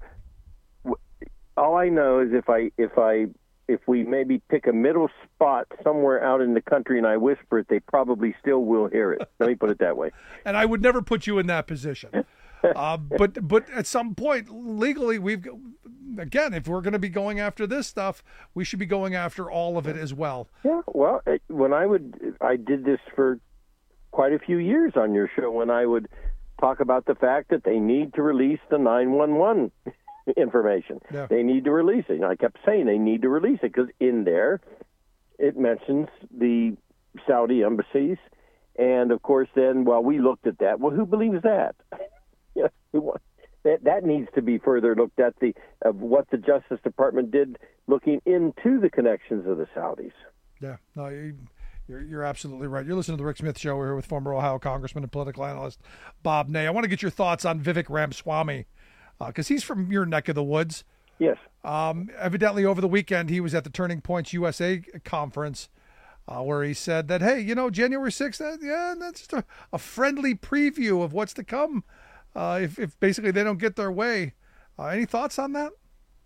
all I know is if I if I. If we maybe pick a middle spot somewhere out in the country and I whisper it, they probably still will hear it. Let me put it that way. And I would never put you in that position. uh, but but at some point, legally, we've again, if we're going to be going after this stuff, we should be going after all of it as well. Yeah. Well, when I would, I did this for quite a few years on your show when I would talk about the fact that they need to release the nine one one information. Yeah. They need to release it. And I kept saying they need to release it because in there it mentions the Saudi embassies. And, of course, then, well, we looked at that. Well, who believes that? Yeah, that that needs to be further looked at, the of what the Justice Department did looking into the connections of the Saudis. Yeah, no, you, you're, you're absolutely right. You're listening to the Rick Smith Show. We're here with former Ohio Congressman and political analyst Bob Ney. I want to get your thoughts on Vivek Ramaswamy, because uh, he's from your neck of the woods. Yes. Um, evidently, over the weekend, he was at the Turning Points U S A conference uh, where he said that, hey, you know, January sixth, uh, yeah, that's just a, a friendly preview of what's to come uh, if, if basically they don't get their way. Uh, any thoughts on that?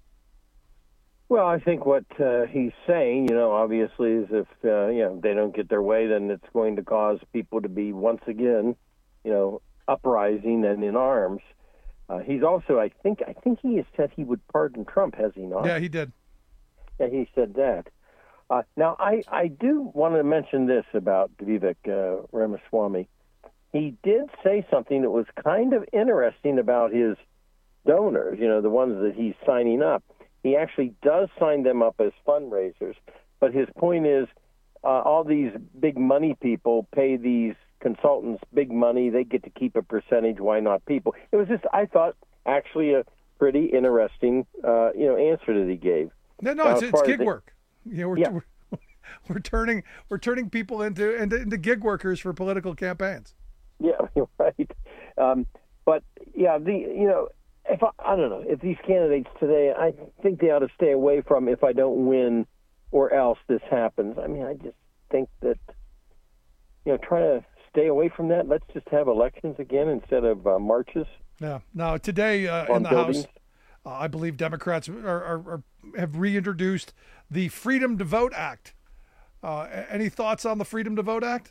Well, I think what uh, he's saying, you know, obviously is if, uh, you know, they don't get their way, then it's going to cause people to be once again, you know, uprising and in arms. Uh, he's also, I think, I think he has said he would pardon Trump, has he not? Yeah, he did. Yeah, he said that. Uh, now, I, I do want to mention this about Vivek uh, Ramaswamy. He did say something that was kind of interesting about his donors, you know, the ones that he's signing up. He actually does sign them up as fundraisers, but his point is uh, all these big money people pay these consultants big money. They get to keep a percentage. Why not people? It was just, I thought, actually a pretty interesting, uh, you know, answer that he gave. No, no, now, it's, it's gig the, work. You know, we're, yeah. we're we're turning we're turning people into, into into gig workers for political campaigns. Yeah, you're right. Um, but yeah, the you know, if I, I don't know if these candidates today, I think they ought to stay away from if I don't win, or else this happens. I mean, I just think that you know, try to stay away from that. Let's just have elections again instead of uh, marches. Yeah. Now today uh, in the buildings. House, uh, I believe Democrats are, are, are have reintroduced the Freedom to Vote Act. Uh, any thoughts on the Freedom to Vote Act?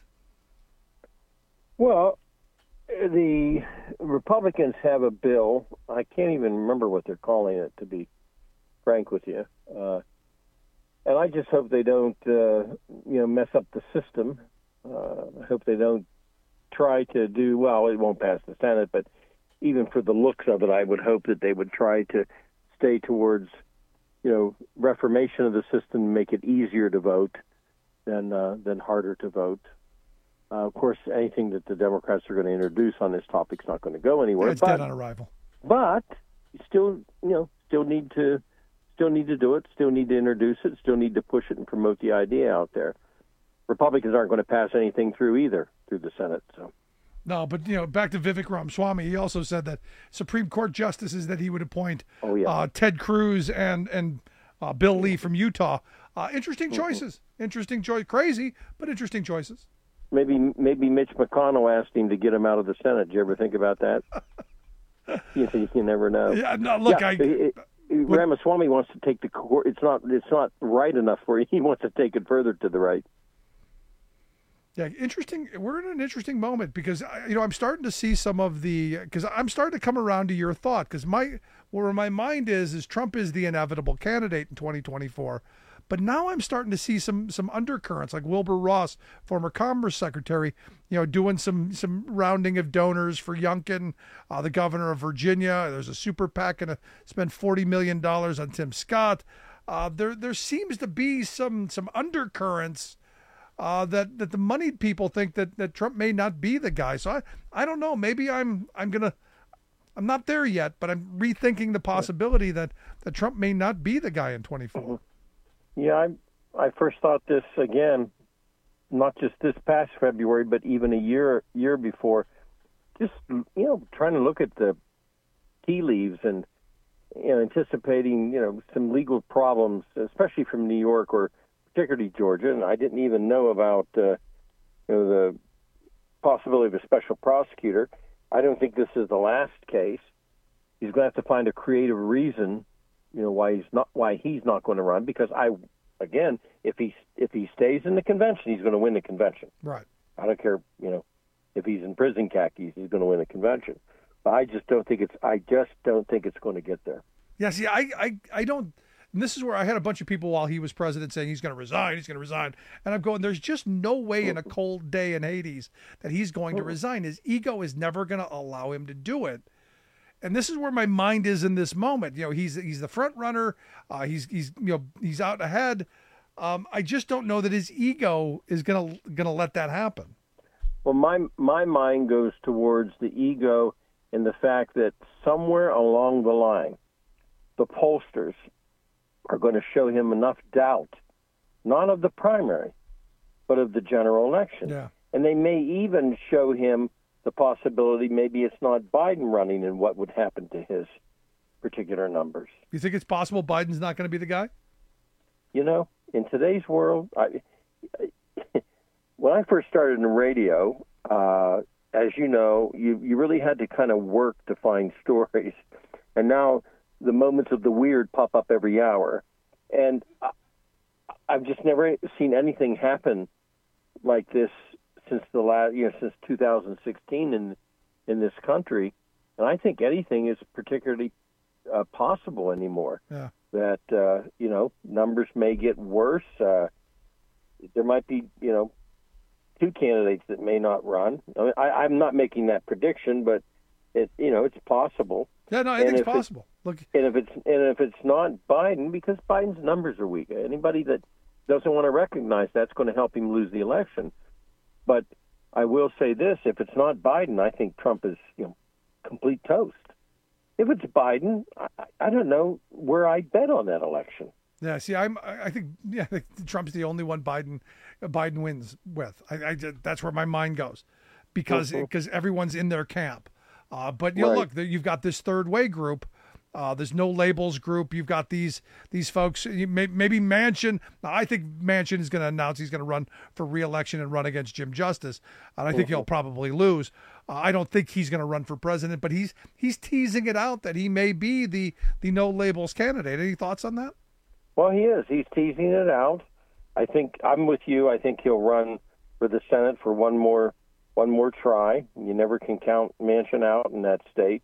Well, the Republicans have a bill. I can't even remember what they're calling it, to be frank with you. Uh, and I just hope they don't, uh, you know, mess up the system. Uh, I hope they don't try to do, well, it won't pass the Senate, but even for the looks of it, I would hope that they would try to stay towards, you know, reformation of the system and make it easier to vote than uh, than harder to vote. Uh, of course, anything that the Democrats are going to introduce on this topic is not going to go anywhere. Yeah, it's but, dead on arrival. But you still, you know, still need to still need to do it. Still need to introduce it. Still need to push it and promote the idea out there. Republicans aren't going to pass anything through either through the Senate. So. No, but, you know, back to Vivek Ramaswamy, he also said that Supreme Court justices that he would appoint, oh, yeah. uh, Ted Cruz and and uh, Bill Lee from Utah, uh, interesting choices. Mm-hmm. Interesting choice. Crazy, but interesting choices. Maybe maybe Mitch McConnell asked him to get him out of the Senate. Did you ever think about that? you, you never know. Yeah, no, look, yeah, I... It, it, Ramaswamy wants to take the court. It's not, it's not right enough for him. He wants to take it further to the right. Yeah, interesting. We're in an interesting moment because, you know, I'm starting to see some of the, because I'm starting to come around to your thought, because my, where my mind is, is Trump is the inevitable candidate in twenty twenty-four. But now I'm starting to see some some undercurrents, like Wilbur Ross, former Commerce Secretary, you know, doing some some rounding of donors for Youngkin, uh, the governor of Virginia. There's a super PAC going to spend forty million dollars on Tim Scott. Uh, there there seems to be some some undercurrents uh, that that the moneyed people think that, that Trump may not be the guy. So I, I don't know. Maybe I'm I'm gonna I'm not there yet, but I'm rethinking the possibility that, that Trump may not be the guy in twenty-four. Yeah, I I first thought this again, not just this past February, but even a year year before. Just you know, trying to look at the tea leaves and you know, anticipating you know some legal problems, especially from New York or particularly Georgia. And I didn't even know about uh, you know the possibility of a special prosecutor. I don't think this is the last case. He's going to have to find a creative reason. You know why he's not why he's not going to run, because I again if he if he stays in the convention, he's going to win the convention. Right. I don't care you know if he's in prison khakis, he's going to win the convention. But I just don't think it's I just don't think it's going to get there. Yeah, see, I I I don't. And this is where I had a bunch of people while he was president saying he's going to resign, he's going to resign, and I'm going, there's just no way in a cold day in Hades that he's going to resign. His ego is never going to allow him to do it. And this is where my mind is in this moment. You know, he's he's the front runner. Uh, he's he's you know he's out ahead. Um, I just don't know that his ego is gonna gonna let that happen. Well, my my mind goes towards the ego and the fact that somewhere along the line, the pollsters are going to show him enough doubt, not of the primary, but of the general election. Yeah. And they may even show him the possibility maybe it's not Biden running and what would happen to his particular numbers. You think it's possible Biden's not going to be the guy? You know, in today's world, I, when I first started in radio, uh, as you know, you, you really had to kind of work to find stories. And now the moments of the weird pop up every hour. And I, I've just never seen anything happen like this since the last, you know, since two thousand sixteen in in this country, and I think anything is particularly uh, possible anymore. Yeah. That uh, you know, numbers may get worse. Uh, there might be, you know, two candidates that may not run. I mean, I, I'm not making that prediction, but it, you know, it's possible. Yeah, no, I and think it's if possible. It, Look, and if it's and if it's not Biden, because Biden's numbers are weak. Anybody that doesn't want to recognize that's going to help him lose the election. But I will say this: if it's not Biden, I think Trump is, you know, complete toast. If it's Biden, I, I don't know where I'd bet on that election. Yeah, see, I'm. I think yeah, I think Trump's the only one Biden Biden wins with. I, I that's where my mind goes, because because mm-hmm. everyone's in their camp. Uh, but you know, Right. look, there- you've got this third way group. Uh, there's no labels group. You've got these these folks. you may- Maybe Manchin. Now, I think Manchin is going to announce he's going to run for re-election and run against Jim Justice, and I think he'll probably lose. Uh, I don't think he's going to run for president, but he's he's teasing it out that he may be the the no labels candidate. Any thoughts on that? Well, he is. He's teasing it out. I think I'm with you. I think he'll run for the Senate for one more one more try. You never can count Manchin out in that state.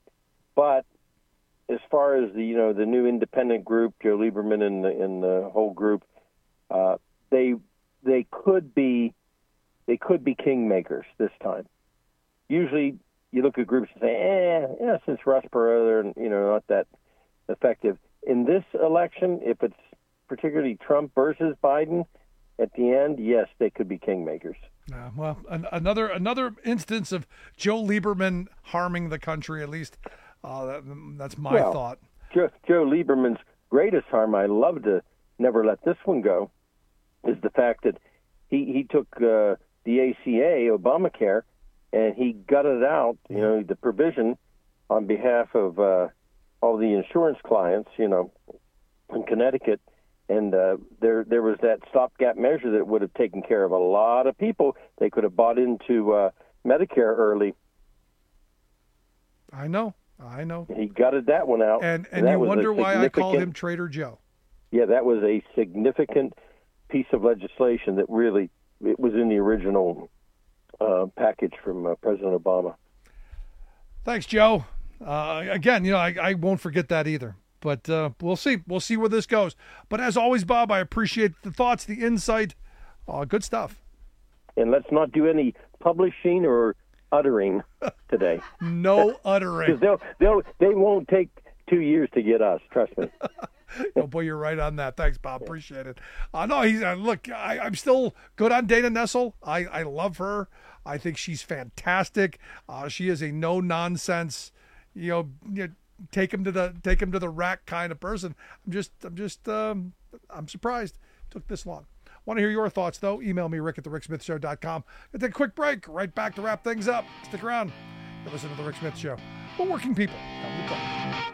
But as far as the you know the new independent group, Joe Lieberman and the and the whole group, uh, they they could be they could be kingmakers this time. Usually, you look at groups and say, "Eh, yeah, since Russ Perot, they're you know not that effective." In this election, if it's particularly Trump versus Biden, at the end, yes, they could be kingmakers. Uh, well, an, another another instance of Joe Lieberman harming the country. At least uh, that, that's my Well, thought. Joe, Joe Lieberman's greatest harm, I love to never let this one go, is the fact that he, he took uh, the A C A, Obamacare, and he gutted out, you know, the provision on behalf of uh, all the insurance clients, you know, in Connecticut. And uh, there there was that stopgap measure that would have taken care of a lot of people. They could have bought into uh, Medicare early. I know, I know. He gutted that one out. And and that you was a wonder why I called significant- him Trader Joe. Yeah, that was a significant piece of legislation that really it was in the original uh, package from uh, President Obama. Thanks, Joe. Uh, again, you know, I, I won't forget that either. But uh, we'll see. We'll see where this goes. But as always, Bob, I appreciate the thoughts, the insight. Uh, good stuff. And let's not do any publishing or uttering today. No uttering. Because they'll, they'll, they won't take two years to get us. Trust me. Oh boy, you're right on that. Thanks, Bob. Appreciate it. Uh, no, he's uh, look. I, I'm still good on Dana Nessel. I, I love her. I think she's fantastic. Uh, she is a no nonsense. You know, you know, take him to the take him to the rack kind of person. I'm just I'm just um, I'm surprised it took this long. Want to hear your thoughts though? Email me, Rick at the Rick Smith Show dot com. Let's take a quick break. Right back to wrap things up. Stick around. You listen to the Rick Smith Show. We're working people. Come to talk.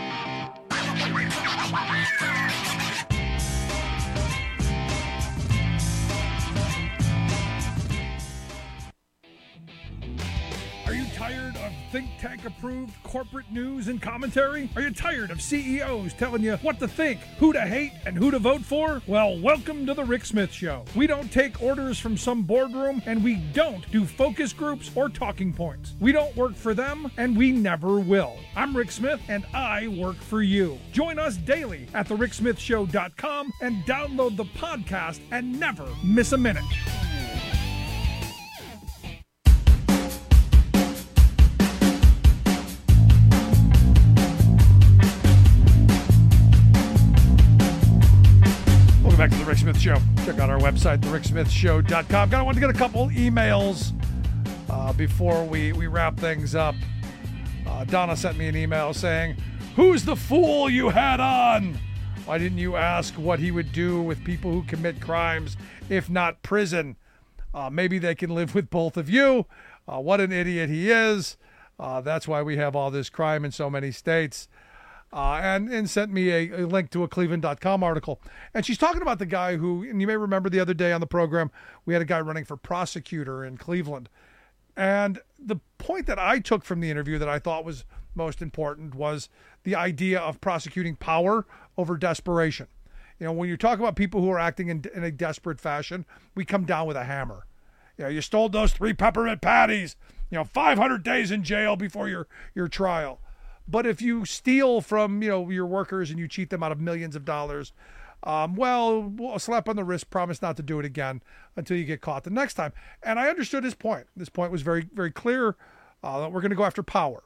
Are you tired of think tank approved corporate news and commentary? Are you tired of C E Os telling you what to think, who to hate, and who to vote for? Well, welcome to the Rick Smith Show. We don't take orders from some boardroom, and we don't do focus groups or talking points. We don't work for them, and we never will. I'm Rick Smith, and I work for you. Join us daily at the rick smith show dot com and download the podcast and never miss a minute. Back to the Rick Smith Show. Check out our website, the rick smith show dot com. I want to get a couple emails uh, before we, we wrap things up. Uh, Donna sent me an email saying, "Who's the fool you had on? Why didn't you ask what he would do with people who commit crimes, if not prison? Uh, maybe they can live with both of you. Uh, what an idiot he is. Uh, that's why we have all this crime in so many states." Uh, and, and sent me a, a link to a Cleveland dot com article. And she's talking about the guy who, and you may remember the other day on the program, we had a guy running for prosecutor in Cleveland. And the point that I took from the interview that I thought was most important was the idea of prosecuting power over desperation. You know, when you talk about people who are acting in, in a desperate fashion, we come down with a hammer. You know, you stole those three peppermint patties, you know, five hundred days in jail before your, your trial. But if you steal from, you know, your workers and you cheat them out of millions of dollars, Um, well, a slap on the wrist, promise not to do it again until you get caught the next time. And I understood his point. This point was very, very clear uh, that we're going to go after power.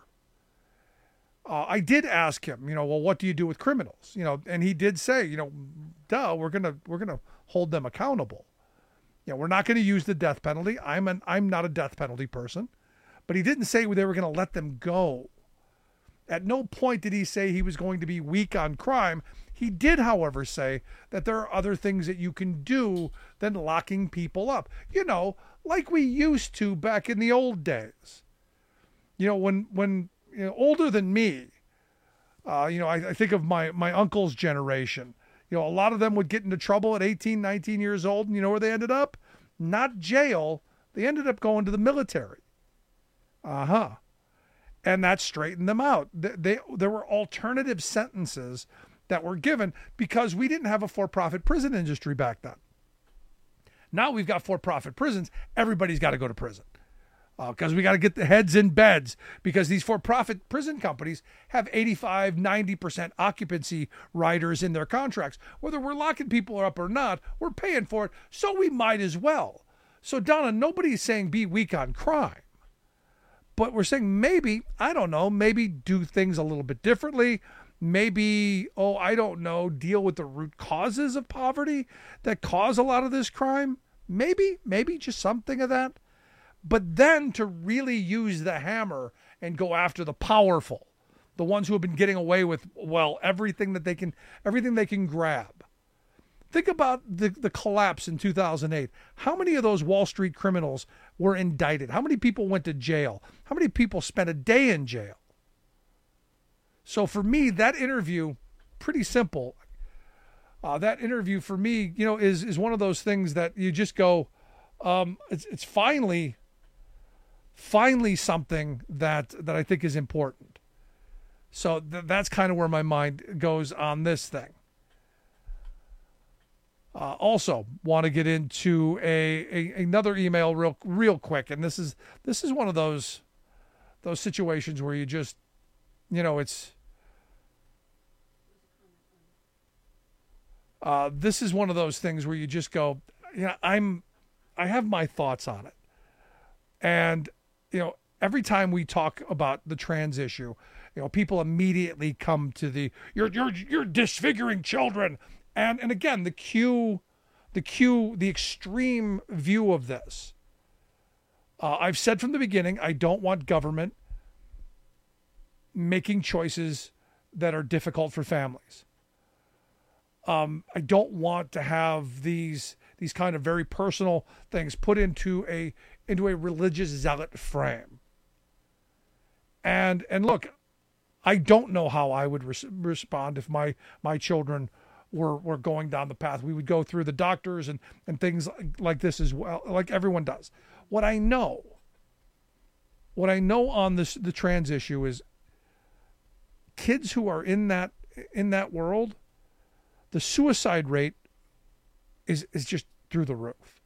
Uh, I did ask him, you know, well, what do you do with criminals? You know, and he did say, you know, duh, we're gonna we're gonna hold them accountable. You know, we're not going to use the death penalty. I'm an I'm not a death penalty person, but he didn't say they were going to let them go. At no point did he say he was going to be weak on crime. He did, however, say that there are other things that you can do than locking people up. You know, like we used to back in the old days. You know, when when you know, older than me, uh, you know, I, I think of my my uncle's generation. You know, a lot of them would get into trouble at eighteen, nineteen years old, and you know where they ended up? Not jail. They ended up going to the military. Uh-huh. And that straightened them out. They, they there were alternative sentences that were given because we didn't have a for-profit prison industry back then. Now we've got for-profit prisons. Everybody's got to go to prison because uh, we got to get the heads in beds because these for-profit prison companies have eighty-five, ninety percent occupancy riders in their contracts. Whether we're locking people up or not, we're paying for it, so we might as well. So, Donna, nobody's saying be weak on crime. But we're saying maybe, I don't know, maybe do things a little bit differently. Maybe, oh, I don't know, deal with the root causes of poverty that cause a lot of this crime. Maybe, maybe just something of that. But then to really use the hammer and go after the powerful, the ones who have been getting away with, well, everything that they can, everything they can grab. Think about the, the collapse in two thousand eight. How many of those Wall Street criminals were indicted? How many people went to jail? How many people spent a day in jail? So for me, that interview, pretty simple. Uh, that interview for me, you know, is is one of those things that you just go, um, it's it's finally, finally something that that I think is important. So th- that's kind of where my mind goes on this thing. Uh, also, want to get into a, a another email real real quick, and this is this is one of those those situations where you just, you know, it's uh, this is one of those things where you just go, you know, I'm I have my thoughts on it, and you know, every time we talk about the trans issue, you know, people immediately come to the you're you're you're disfiguring children. And and again, the Q, the Q, the extreme view of this. Uh, I've said from the beginning, I don't want government making choices that are difficult for families. Um, I don't want to have these these kind of very personal things put into a into a religious zealot frame. And and look, I don't know how I would res- respond if my my children We're, we're going down the path. We would go through the doctors and, and things like this as well, like everyone does. What I know, what I know on this the trans issue is kids who are in that in that world, the suicide rate is is just through the roof.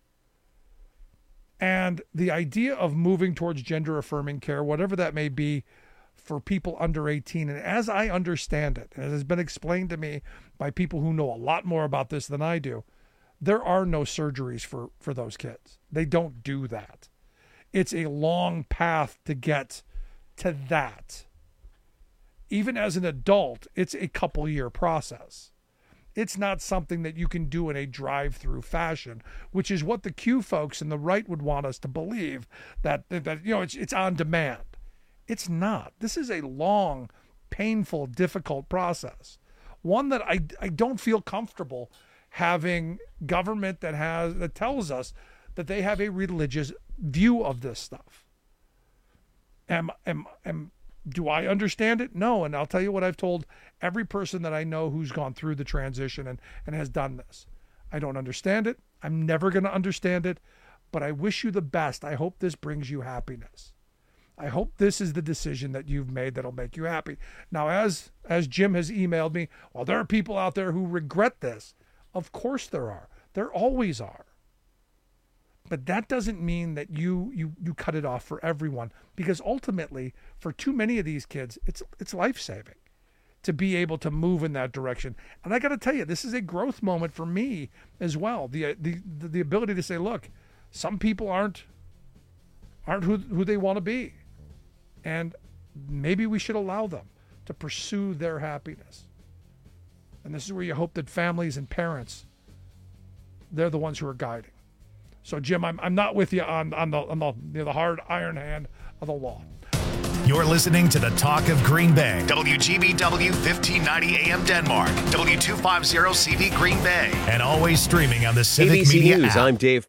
And the idea of moving towards gender affirming care, whatever that may be, for people under eighteen, and as I understand it, as has been explained to me by people who know a lot more about this than I do, there are no surgeries for, for those kids. They don't do that. It's a long path to get to that. Even as an adult, it's a couple year process. It's not something that you can do in a drive-through fashion, which is what the Q folks and the right would want us to believe, that, that you know, it's it's on demand. It's not. This is a long, painful, difficult process. One that I, I don't feel comfortable having government that has that tells us that they have a religious view of this stuff. Am am am do I understand it? No, and I'll tell you what I've told every person that I know who's gone through the transition and, and has done this. I don't understand it. I'm never going to understand it, but I wish you the best. I hope this brings you happiness. I hope this is the decision that you've made that'll make you happy. Now, as as Jim has emailed me, well, there are people out there who regret this. Of course there are. There always are. But that doesn't mean that you you you cut it off for everyone, because ultimately, for too many of these kids, it's it's life-saving. to be able to move in that direction. And I got to tell you, this is a growth moment for me as well. The the the ability to say, look, some people aren't aren't who who they want to be, and maybe we should allow them to pursue their happiness. And this is where you hope that families and parents, they're the ones who are guiding. So, Jim, I'm I'm not with you on on the on the you know, the hard iron hand of the law. You're listening to the Talk of Green Bay. W G B W fifteen ninety A M Denmark. W two fifty C V Green Bay. And always streaming on the Civic A B C Media News, app. I'm Dave